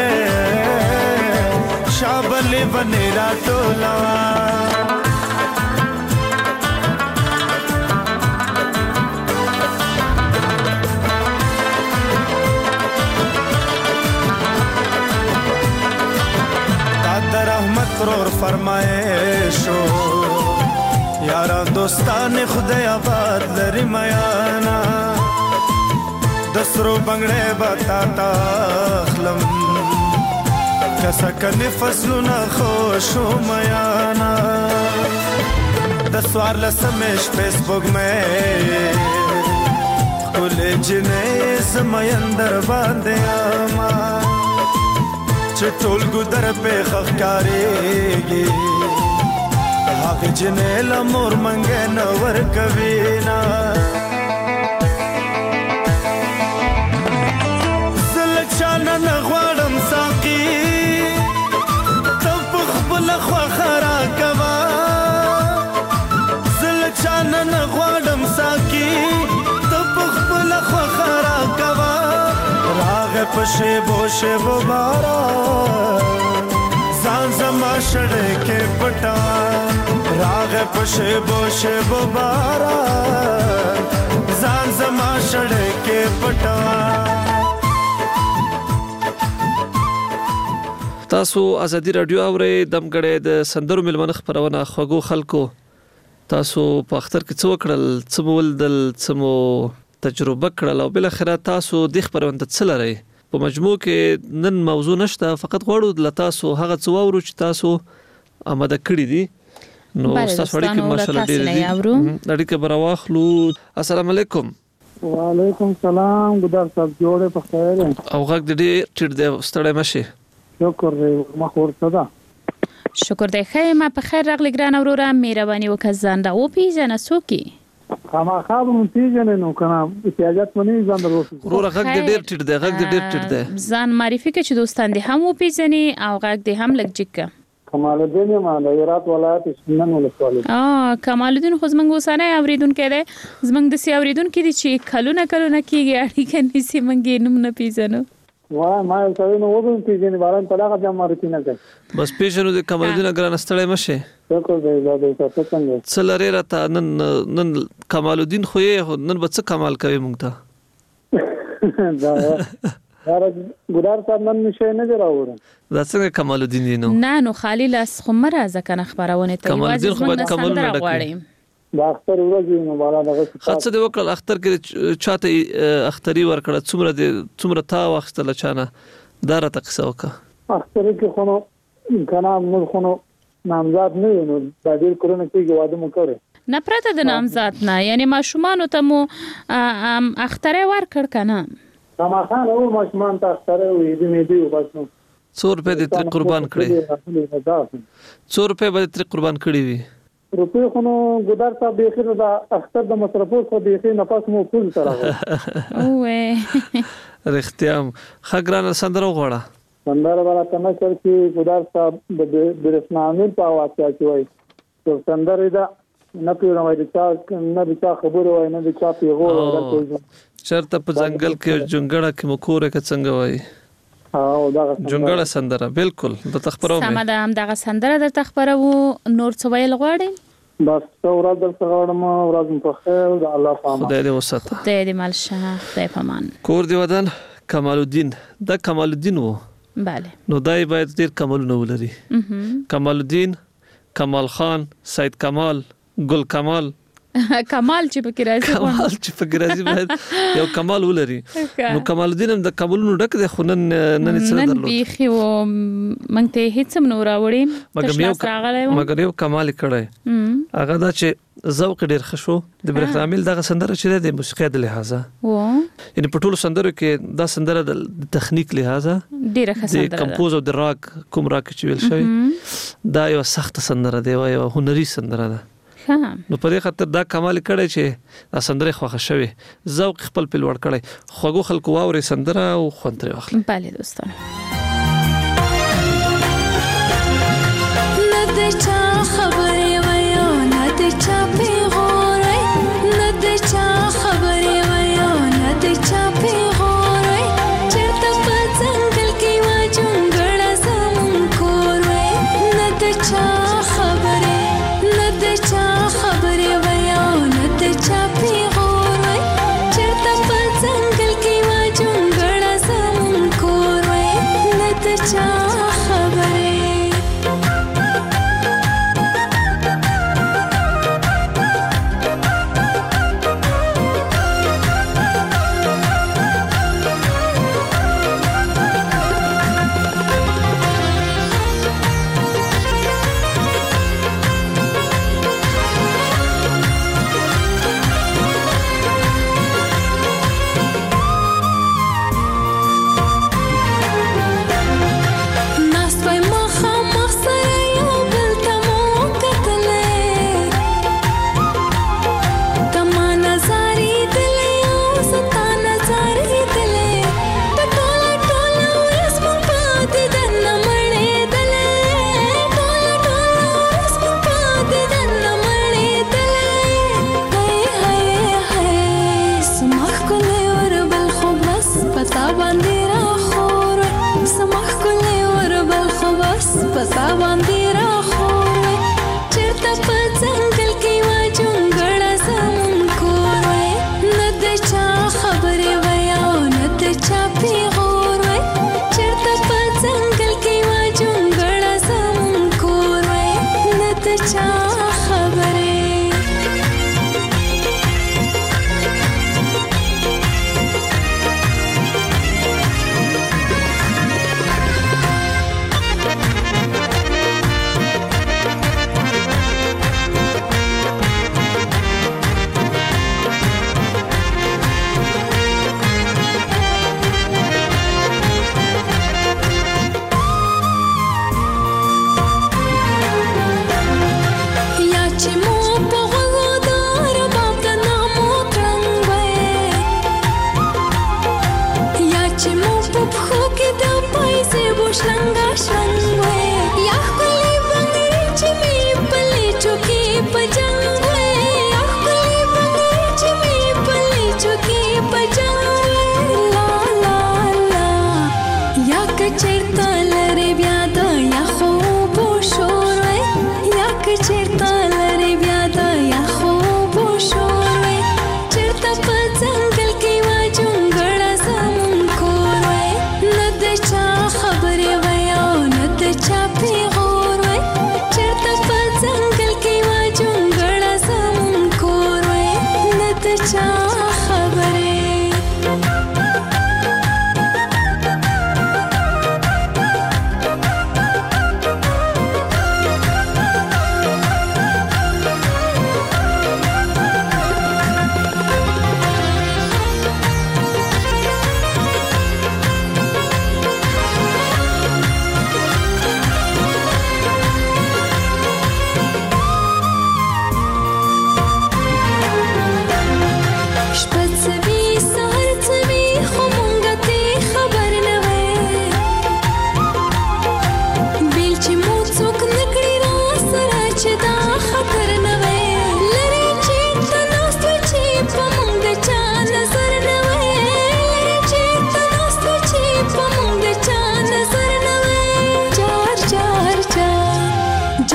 शाबले बनेरा टोलवा तादर रहमत और फरमाइशो यारा दोस्तान खुदा आबाद लरी मयाना दसरो बंगड़े बताता खलम कसा कने फसलुना खुशो मयाना दसवार लसमेश फेसबुक में खुले जिने समयंदर बांधे आमा चटोल गुदर पे खखकारेगी हाक जिने लमोर मंगे नवर कवीना न غواړم ساقي تب خپل خو خرا کوا زل چان نه غواړم ساقي تب خپل خو خرا کوا راغ پښه بوشه و بارا ځان زما شړې کې پټا راغ پښه بوشه و بارا ځان زما شړې کې پټا. تاسو ازادي رادیو اورئ دمګړې د سندرو ملمنه خبرونه خوګو خلکو تاسو په اختر کې څو کړل څمول دل څمو تجربه کړل او بل اخره تاسو د خبرونه څلري په مجموع کې نن موضوع نشته، فقط غواړو ل تاسو هغه څه واورو چې تاسو آماده کړی دي. نو تاسو اړیکې ماشاءالله ډېرې دي، اړیکې به راواخلو. السلام علیکم. وعلیکم السلام، ګدار صاحب جوړې په خیر او غږ دې ټیټ دی، ستړی مشي. شکر دې ما خورته ده. شکر دی خیر، ما په خیر راغلی ګران وروره، مهرباني وکړه ځان را وپېژنه څوک یې؟ خامخا به مونږ پېژنې نو که نه احتیاجات به نه وي ځان در وپېژنې. وروره غږ دې ډېر ټیټ دی، غږ دې ډېر ټیټ دی. ځان معرفي کړه چې دوستان دې هم وپېژني او غږ دې هم لږ جګ کړه. کمال الدین یم د هرات ولایت سنن ولسوالۍ. اه کمال الدین خو زمونږ اوسنی اورېدونکی دی، زمونږ داسې اورېدونکي دي چې کلونه کلونه کېږي اړیکه نیسي، موږ یې نوم نه پېژنو. وای ما یو سړی نو وګورم پېژنې باران په دغه بیا معرفي نه کوي. بس پېژنو د کمال الدین ګرانه ستړی مه شې. شکر دی دا دی تاسو څنګه څه لرې راته نن نن کمال الدین خو یې نن به څه کمال کوي موږ ته؟ دا دا ګدار صاحب نن شي نه دی راوړی. دا څنګه کمال الدین دی نو؟ نه نو خالي لاس خو مه راځه که نه خپرونې ته، یوازې زموږ نه سندره غواړئ. د اختر ورځ نو بالا دغه څه دې وکړل اختر کې چاته اختري ورکړه؟ څومره دې څومره تا واخیستله چانه؟ دا راته قصه وکړه. اختر کې خو نو که نه موږ خو نو نامزاد نه یو، نو دا ډېر کلونه کېږي واده مو کړی. نه پرته د نامزاد نه، یعنې ماشومانو ته مو اختری ورکړ که نه؟ خامخا نه و ماشومان ته اختری و عیدي میدي و بس نو څو روپۍ دې ترې قربان کړې؟ څو روپۍ به دې ترې قربان کړې وي؟ روپۍ خو نو ګدار صاحب بیخي نو د اختر د مصرفو څخه بیخي نفس مو پول سره وې رښتیا هم. ښه ګرانه سندره وغواړه. سندره به راته نشر کې ګدار صاحب د برېښنا امیر په واقعه کې وایي چې سندرې ده نه پوهېږم وایي د چا نه د چا خبرې وایي نه د چا پیغور وایي. چېرته په ځنګل کې جونګړه کې مو کور که څنګه وایي؟ جونګړه سندره بالکل درته خپروم. سمه ده، همدغه سندره درته خپروو. نور څه ویل غواړئ؟ بس ته ورځ درته غواړم، ورځ مو په خیر، د الله په امان. خدای دې وساته. خدای دې مل شه، خدای په امان. کور دې ودان کمال الدین، دا کمال الدین و. بله. نو دای باید ډېر کمالونه ولري. کمال الدین، کمال خان، سید کمال، ګل کمال کمال چې پکې راځي، کمال چې پکې راځي باید یو کمال ولري. نو کمال الدین هم د کمالونو ډک دی، خو نن نن څه درلود؟ نن بیخي و موږ ته هیڅ هم نه راوړي، تش لاس راغلی و. مګر یو کمال یې کړی، هغه دا چې ذوق ډېر ښه شو. د برېښنا امیر دغه سندره چې دی د موسیقۍ د لحاظه، یعنې په ټولو سندرو کې دا سندره د تخنیک لحاظه ډېره ښه سندره ده. د کمپوز او د راګ کوم راګ چې ویل شوی دا یوه سخته سندره دی، یوه هنري سندره ده. نو په دې خاطر دا کمال کړی چې دا سندره خوښه شوې، ذوق خپل په لوړ کړی. خوږو خلکو واورې سندره او خوند ترې واخلي. بله دوستان. نه د چا خبرې وایو نه د چا پیغور وی، نه د چا خبرې وایو نه د چا پیغور وی، چېرته په ځنګل کې وه جونګړه زموږ کور وی، نه د چا خبرې نه د چا خبرې وایو نه د چا پیغور وی، چېرته په ځنګل کې وه جونګړه زموږ کور وی، نه د چا خبرې.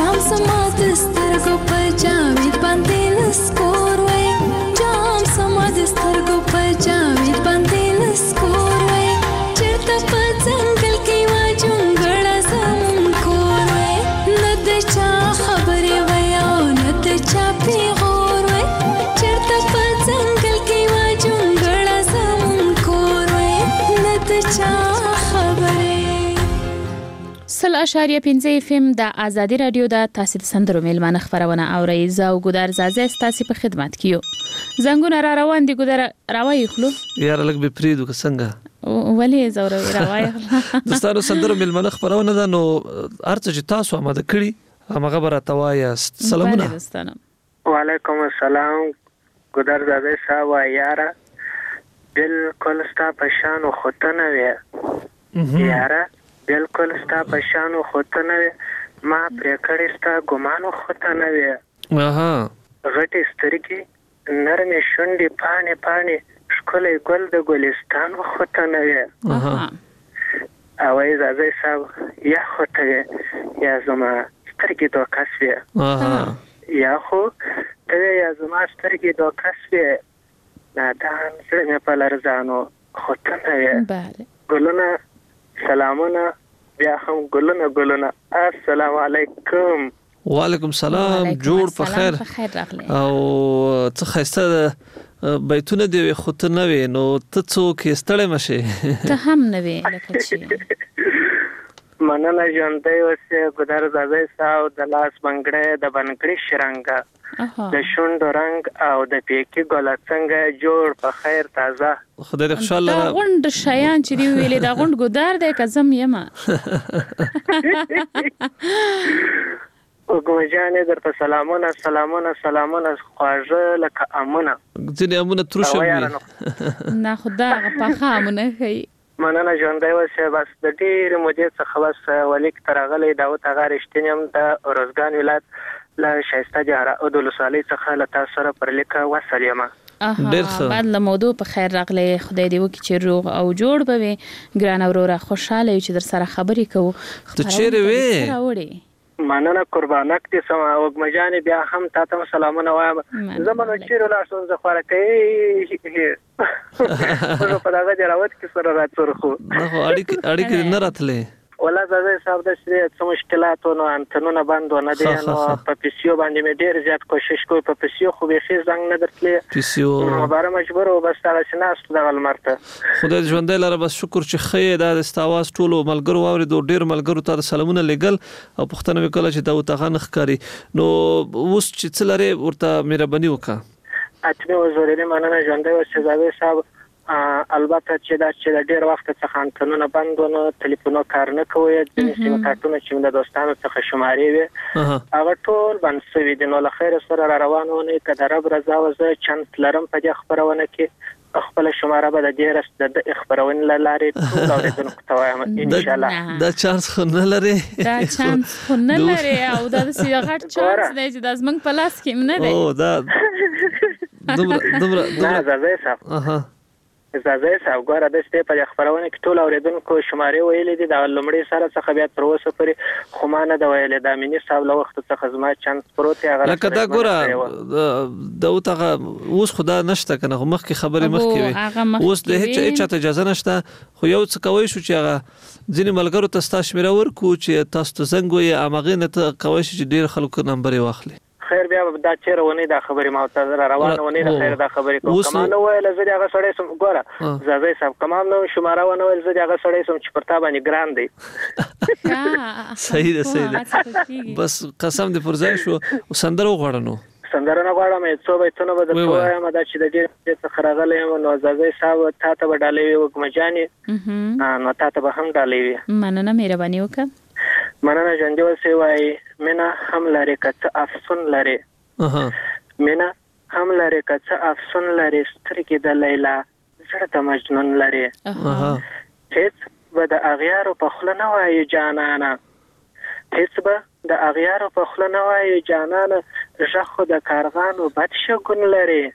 جام سما دسترګو په جاوید باندې لسکور وای جام سما دسترګو په جاوید باندې لسکور وای چرته په ځنګل کې وا جونګړه زمون کور وای نه د چا خبرې وای او نه د چا پیغور وای چرته په ځنګل کې وا جونګړه زمون کور وای نه د چا خبرې. سل اشاریه پنځه اف ام د ازادي رادیو د تاسو د سندرو میلمانه خبرونه اورئ. زه ګودر زازه ستاسو په خدمت کیو. زنګونه را روان دي ګودر راوي خلو یار لګ به پریدو که څنګه ولې زوره راوي دوستانو سندرو میلمانه خبرونه ده نو ارڅ چې تاسو آماده کړی هغه به راتوایاست. سلامونه دوستانو. وعلیکم السلام ګودر زازه صاحب یاره بالکل ستا په شان خوتنه وی یاره بالکل ستا په شان خوتنه وی ما پرې کړی ستا ګمان خوتنه وی اها غټي سترګي نرمه شونډې پانې پانې ښکلی ګل د ګلستان خوتنه وی اها او زازه صاحب یا خوتوي یا زما سترګې دوکاس وی اها یا خو ته یا زما سترګې دوکاس وی نادان سره مې په لرزانو خوتنه وی بله ګلونه سلامونه بیا هم ګلونه ګلونه السلام علیکم. وعلیکم سلام جوړ په خیر او څه خسته بیتونه دی خو ته نه وې نو ته څوک ستړی مشه ته هم نه وې لکه چې مننه ژوندۍ اوسې ګودر زازه صاحب د لاس بنګړی د بنګړي شرنګه د شونډو رنګ او د پیکي ګله څنګه جوړ په خیر تازه خدای دې خوشاله دا غونډ شیان چې دی ویلې دا غونډ ګودر دی که زم یمه وګمه جانې درته سلامونه سلامونه سلامونه خواږه لکه امونه ځینې امونه تروشه وي نه خدا پخه امونه ښایي. مننه ژوندی اوسې بس د ډېرې مودې څخه بس ولیک ته راغلی داود هغه رښتینې هم د روزګان ولایت له ښایسته جهره د ولسوالۍ څخه له تاسو سره پر لیکه وصل یم. ډېر ښه بعد له موضوع په خیر راغلی خدای دې وکړي چې روغ او جوړ به وي ګرانه وروره خوشحاله یو چې در سره خبرې کوو. ته چیرې وې؟ مننه قربانک دې سم وګمه جانې بیا هم تا ته سلامونه وایم زه منو چیرې ولاړ شوم زه خوارکۍ خو په دغه جراوت کې سره راڅرخو نه خو اړیکې اړیکې نه راتلې ولا زه صاحب د څه مشکلات نو انتنونه بند نه دي نو په پیسیو باندې مې ډیر زیات کوشش کوم په پیسیو خو به خې زنګ نه درتلې پیسیو مبارک مجبور او بس تاسو نه است د غلمرته خدای دې ژوندۍ لاره بس شکر چې خې د استاواز ټولو ملګرو اوري دوه ډیر ملګرو ته سلامونه لګل او پښتنه وکړه چې دا وتغه نخکاری نو اوس چې څلره ورته مهرباني وکړه اته وزورې مننه ژوندۍ اوسې زاوی صاحب البته چې دا چې د ډیر وخت څخه انتنونه بندونه ټلیفونو کار نه کوي د سیمه کارتونو چې د دوستانو څخه شمارې وي هغه ټول بند شوي دي نو له خیر سره روانونه کده رب رضا وزه چانس لرم په دې خبرونه کې خپل شماره به د دې رست د خبرونه لارې ټول اوریدونکو ته وایم ان شاء الله دا چانس خو نه لري دا چانس خو نه لري او دا سی غټ چانس دی چې د زمنګ په لاس کې نه دی او دا دومره دومره نه زه صاحب اها زازه صاحب ګوره د سپې په خبرونه کې ټول اوریدونکو شمارې ویلې دي د لومړي سره څخه بیا تر اوسه پورې خو ما نه د ویلې د امینی صاحب له وخت څخه زما چانس پروت هغه لکه دا ګوره د اوتغه اوس خدا نشته کنه مخکې خبرې مخکې وي اوس د هیڅ هیڅ اجازه نشته خو یو څه کوي شو چې هغه ځینې ملګرو ته ستاسو شمیره ورکو چې تاسو ته زنګ وي امغه نه ته کوي چې ډیر خلکو نمبر واخلي خیر بیا دا چیرې ونی دا خبرې ما ته روانه ونی دا خیر دا خبرې کوم کمان نو ویل زه هغه سړی سم ګوره زازه صاحب کمان نو شماره ونه ویل زه هغه سړی سم چې پرتا باندې ګران دی صحیح ده صحیح ده بس قسم دې پر ځای شو سندره وغوړنو سندره نه غواړم څو بیتونه به درته وایم دا چې د دې څخه راغلی یم نو زازه صاحب تا ته به ډالۍ وي وګمه جانې نو تا ته به هم ډالۍ وي مننه مهرباني وکړه مننه ژوندۍ اوسې وایي مینه هم لرې که څه افسون لرې مینه هم لرې که څه افسون لرې سترګې د لیلا زړه د مجنون لرې هېڅ به د اغیارو په خوله نه وایي جانانه هېڅ به د اغیارو په خوله نه وایي جانانه غږ خو د کارغانو بد شګون لرې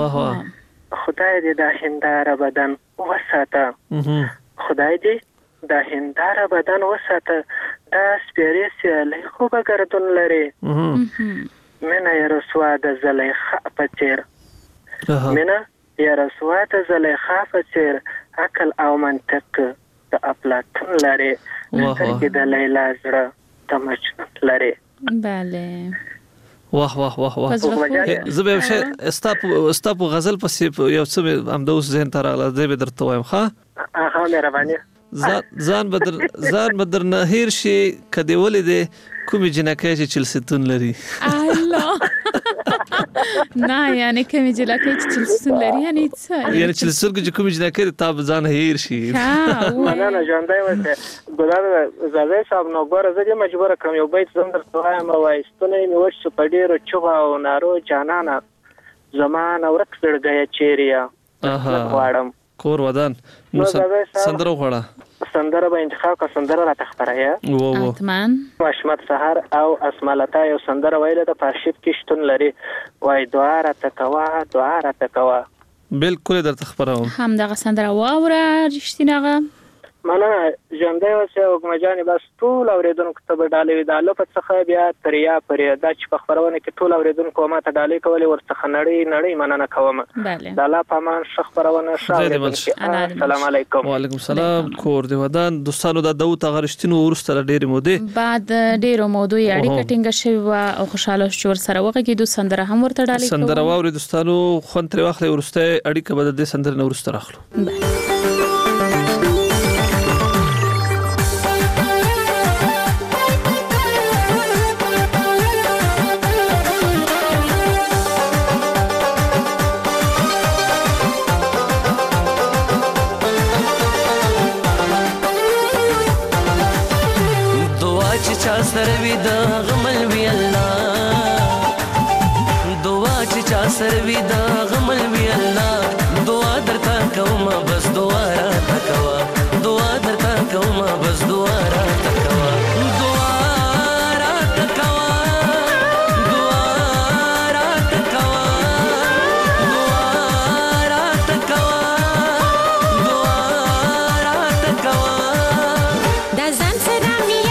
خدای دې دا هنداره بدن وساته خدای دې دا هنداره بدن وساته تا سپیرې سیالۍ خو به ګردون لري مینه یې رسوا د زلیخا په څېر مینه یې رسوا د زلیخا په څېر عقل او منطق د افلاطون لري سترګې د لیلا زړه د مجنون لري. بله واه واه واه واه زه به شي استاپ استاپ غزل پسې یو څه هم د اوس ذهن ته راغله زه به درته وایم. ښه ها مهرباني ځان بدر ځان بدر نه هیر شي کدی ولیدې کومې جنکې چې چلستون لري. الله نه یعنی کومې جنکې چې چلستون لري یعنی څه یعنی چلستون کې کومې جنکې ته ځان هیر شي. نه نه ژوندۍ وته ګلاب زاوی صاحب نو ګوره زه دې مجبور کړم یو بیت زم درته وایم وایستونه مې وښ په ډیرو چغه او نارو جانانه زمانه ورک زړګی چیریا غواړم کور ودان نو سندره غواړه سندره به انتخاب کا سندره را تخبره وو وو اتمن واشمت سحر او اسمالتا یو سندره ویله د پارشیب کې شتون لري وای دعا را تکوا دعا را تکوا بالکل در تخبره هم دغه سندره واوره رښتیناغه مننه ژوندۍ اوسه او کومجانې بس ټول اوریدونکو ته به ډالۍ وي د الفت څخه بیا تر یا پرې دا چې په خپرونه کې ټول اوریدونکو ما ته ډالۍ کولې ورڅخه نړۍ نړۍ مننه کوم. د الله په امان ښه خپرونه ښه السلام علیکم. وعلیکم السلام. کور دی ودان دوستانو د داوود غرشتینو ورسته ډېرې مودې بعد ډېرو مودو اړیکه ټینګه شوی او خوشاله شو سره وغږیدو سندره هم ورته ډالۍ کوم. سندره واوري دوستانو خون تر واخلې ورسته اړیکه به د سندره نو ورسته راخلو. سره وی د غمل وی الله دعا چې چا سره وی د غمل وی الله دعا درته کوم بس دعا را تکوا دعا درته کوم بس دعا را تکوا دعا را تکوا دعا را تکوا دعا را تکوا دعا را تکوا د ځان سره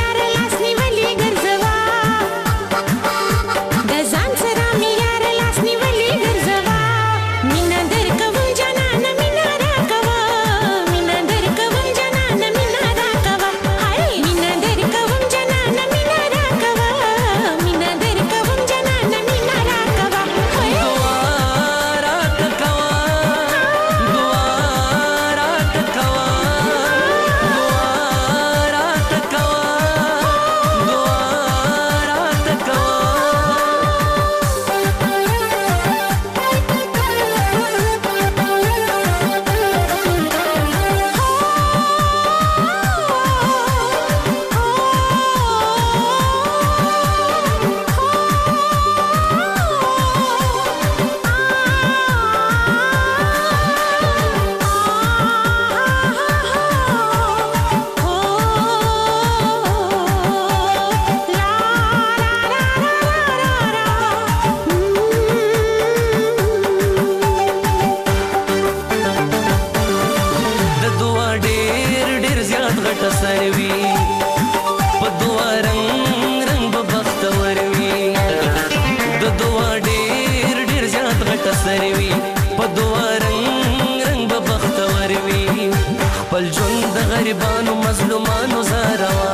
غریبانو مظلومانو زاروا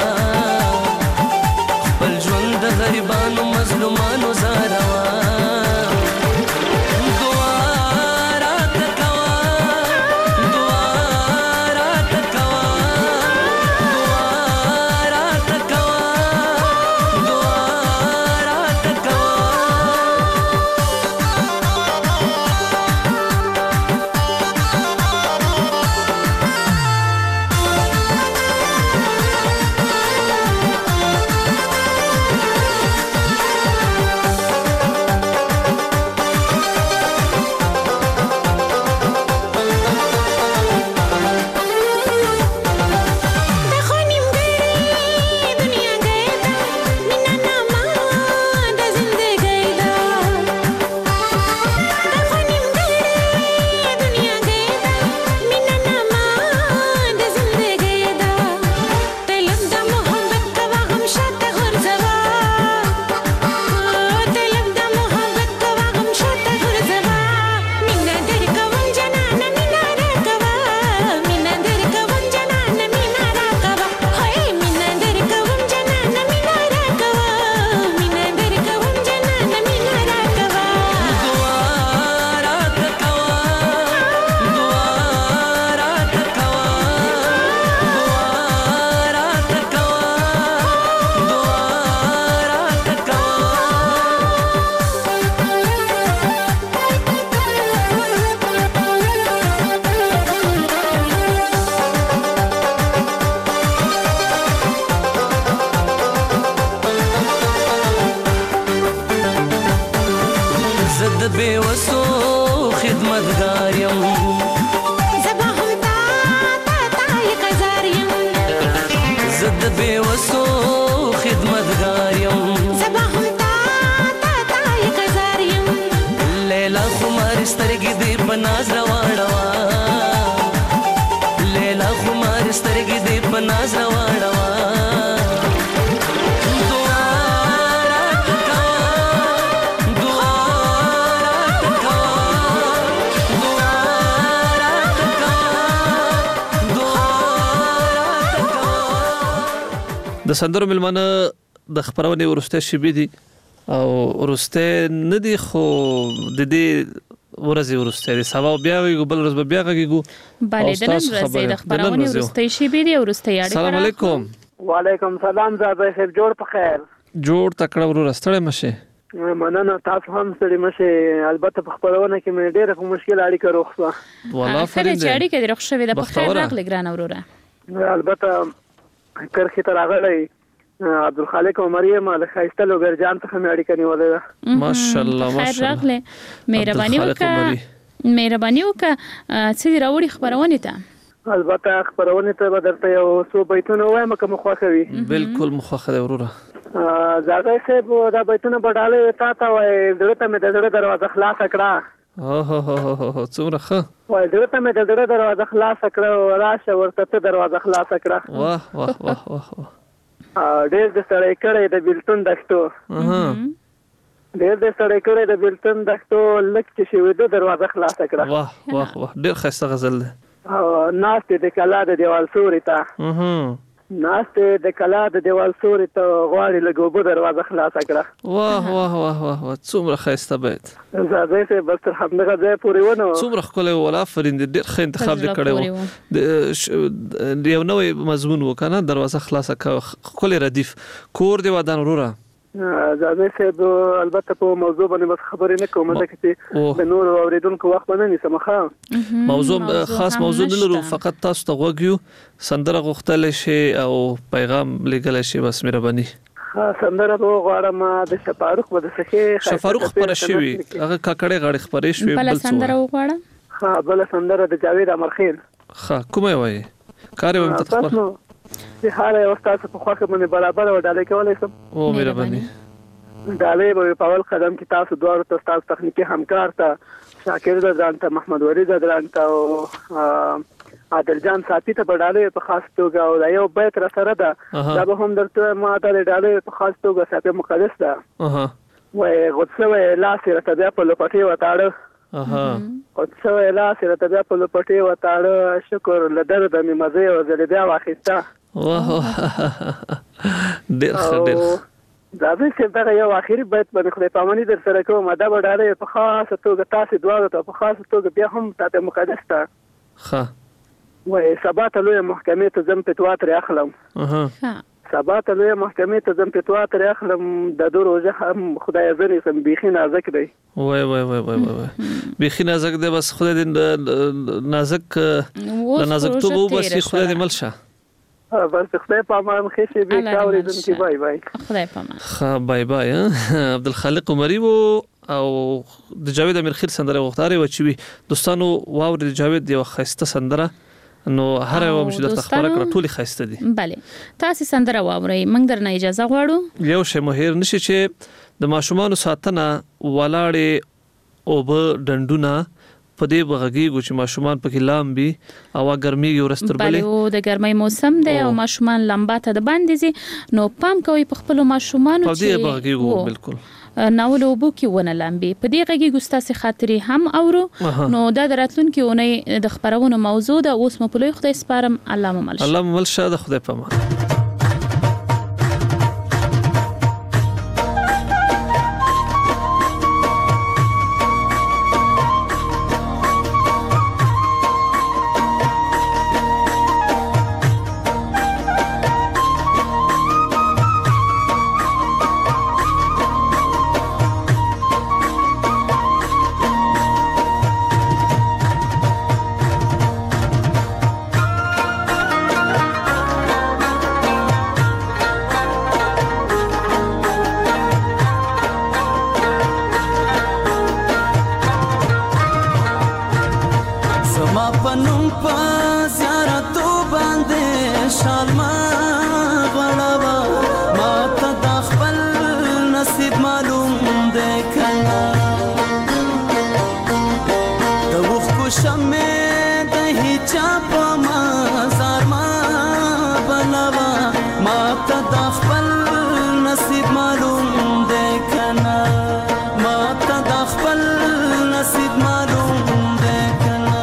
خپل ژوند د غریبانو مظلومانو زاروا دعا را تکوا دعا را تکوا دعا را تکوا دعا را تکوا خدمتگار یم زبا هم تا تا تا قزار یم زد بے وسو خدمتگار یم زبا هم تا تا تا قزار یم لیلا خمار سترګې دې په ناز راوړوا لیلا خمار سترګې دې په ناز راوړوا د سندرو ملمانه د خبرونې ورسته شبي دي او ورسته نه دي خو د دې ورځې ورسته دي سبا بیا ویګو بل ورځ بیا غږیګو bale د نن ورځې د خبرونې ورسته شبي دي ورسته یاړي السلام علیکم وعلیکم سلام زابې صاحب جوړ په خیر جوړ تکړه ورو رستړې مشه مننه تاسو هم ستړي مشه البته په خبرونه کې مې ډېر مشکل اړیکه روخصه والله فرینده اړیکه دې روخ شوې ده په خیر راغلی ګران وروره البته کرخي تر راغلی عبدالخالق عمری مال خایسته لوګرجان څخه مې اړیکه نیولې ده ماشاءالله خیر راغله مهرباني وکړه مهرباني وکړه چې راوړي خبرونه ته البته خبرونه ته به درته یو څو بیتونه وایم کوم خوښوي بالکل مخخه ده وروره زاګای صاحب دا بیتونه بډاله تا ته وای دغه مې د دروازه خلاص کړه اوه هو هو هو څومره ښه وای دغه مې د دروازه خلاص کړه راشه ورته ته دروازه خلاص کړه واه واه واه واه ډېر د سړی کړی د بیلتون دښتو ډېر د سړی کړی د بیلتون دښتو لک چې شوی د دروازه خلاص کړه واه واه واه ډېر ښایسته غزل ده ناست د کلا د دیوال سوري ته ناست د کلا د دیوال سوري ته غواړي لګوبو دروازه خلاص کړه واه واه واه واه څومره ښایسته بیت زه زه بس تر همدغه ځای پورې ونه څومره ښکلی ولا فرینده ډېر ښه انتخاب دې کړی و یو نوی مضمون و کنه دروازه خلاصه ښکلی ردیف کور دې ودان وروره زه صاحب البته په موضوع باندې بس خبرې نه کوم ځکه چې د نور اوریدونکو وخت باندې نیسم ښه موضوع خاص موضوع نه لرو فقط تاسو ته وګیو سندره غوښتل شي او پیغام لګل شي بس مهرباني سندره وغواړم د شفاروق په دسخه شفاروق پر شوی هغه کاکړې غاړي خبرې شوی بل سندره وغواړم ها بل سندره د جاوید امرخیل ها کومه وای کار ویم ته خبر د حاله او تاسو په خواخه باندې برابر او ډالې کولای شم او مهرباني ډالې به په اول قدم کې تاسو دوه تاسو تخنیکی همکار ته شاکر زدان ته محمد وری زدان ته او عادل جان ساتي ته ډالې په خاص توګه او یو بیت را سره ده دا به هم درته ما ته ډالې په خاص توګه ساتي مقدس ده اها وای غوڅه وای لاس را بیا په لپټي وتاړه اها غوڅه وای لاس را بیا په لپټي وتاړه شکر لدر د می مزه او زل بیا واخیسته واه ډېر ښه ډېر دا به چې دا یو اخیری بیت باندې خدای پامانی در سره کوم دا به ډاله په خاصه توګه تاسو دواړو ته په خاصه توګه بیا هم تاسو مقدس ته ښه وای سبا ته لوی محکمې ته زم پتوا تر اخلم اها سبا ته لوی محکمې ته زم پتوا تر اخلم د دروځه هم خدای زنی سم بيخي نازک دی وای وای وای وای وای بيخي نازک دی بس خدای دې نازک نازک تو وو بس خدای دې ملشه بس خدای په امان خېشي به کاوري دن کی بای بای خدای په امان ها بای بای عبدالخالق عمری وو او د جاوید امرخیل سندره غوښتاري و چې دوستانو واور د جاوید یو خسته سندره نو هر یو مشه د خبره کړ ټولي خسته دي bale تاسو سندره واورئ موږ درنه اجازه غواړو یو شی مهیر نشي چې د ماشومان ساتنه ولاړې او به ډندونه په دې بغږیږي چې ماشومان پکې لامبي او ګرمي ورستر بلې بله او د ګرمۍ موسم دی او ماشومان لمبا ته د باندې زی نو پام کوي په خپل ماشومان په دې بغږیږي بالکل ناول وبو کې ونه لامبي په دې غږی ګستاسي خاطري هم اورو نو دا دراتلونکي اونۍ د خبرونو موضوع ده اوس مو په لوی خدای سپارم الله ممل الله ممل شه د خدای په امان معلوم دی کنا د وخت شمه د هیچا په مزار ما بنوا ما ته د خپل نصیب معلوم دی کنا ما ته د خپل نصیب معلوم دی کنا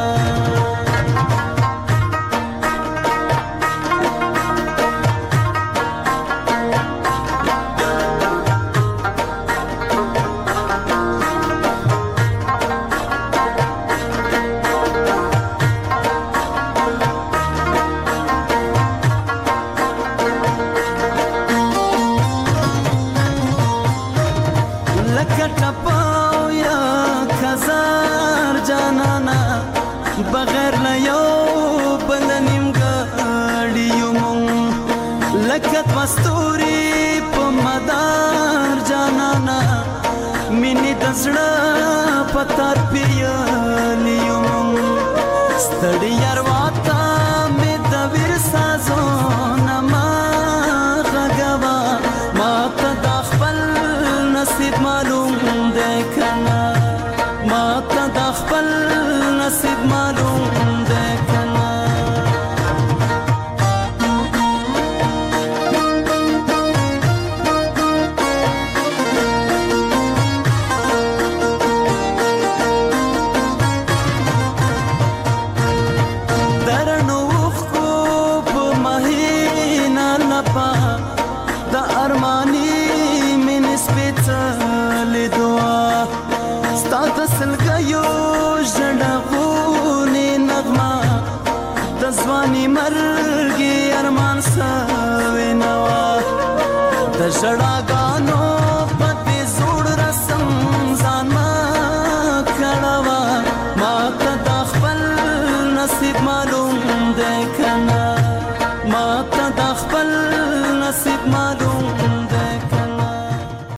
بغیر لا یو بل نیمګړی یو مونږ لکه مستوري په مدار جانانا مینې د زړه په تار پیالي یو مونږ ستړي ارواته مې د ویر سازونه ما غږوا ما ته د خپل نصیب معلوم دی کنه ما ته د خپل نصیب معلوم دی کنا درنو خو په مهینا لپا د ارمانی من سپیڅل دعا ستاسو سلګیو ژړغونې نغمه د ځواني مرګي ارمان سوي نوا د ژړا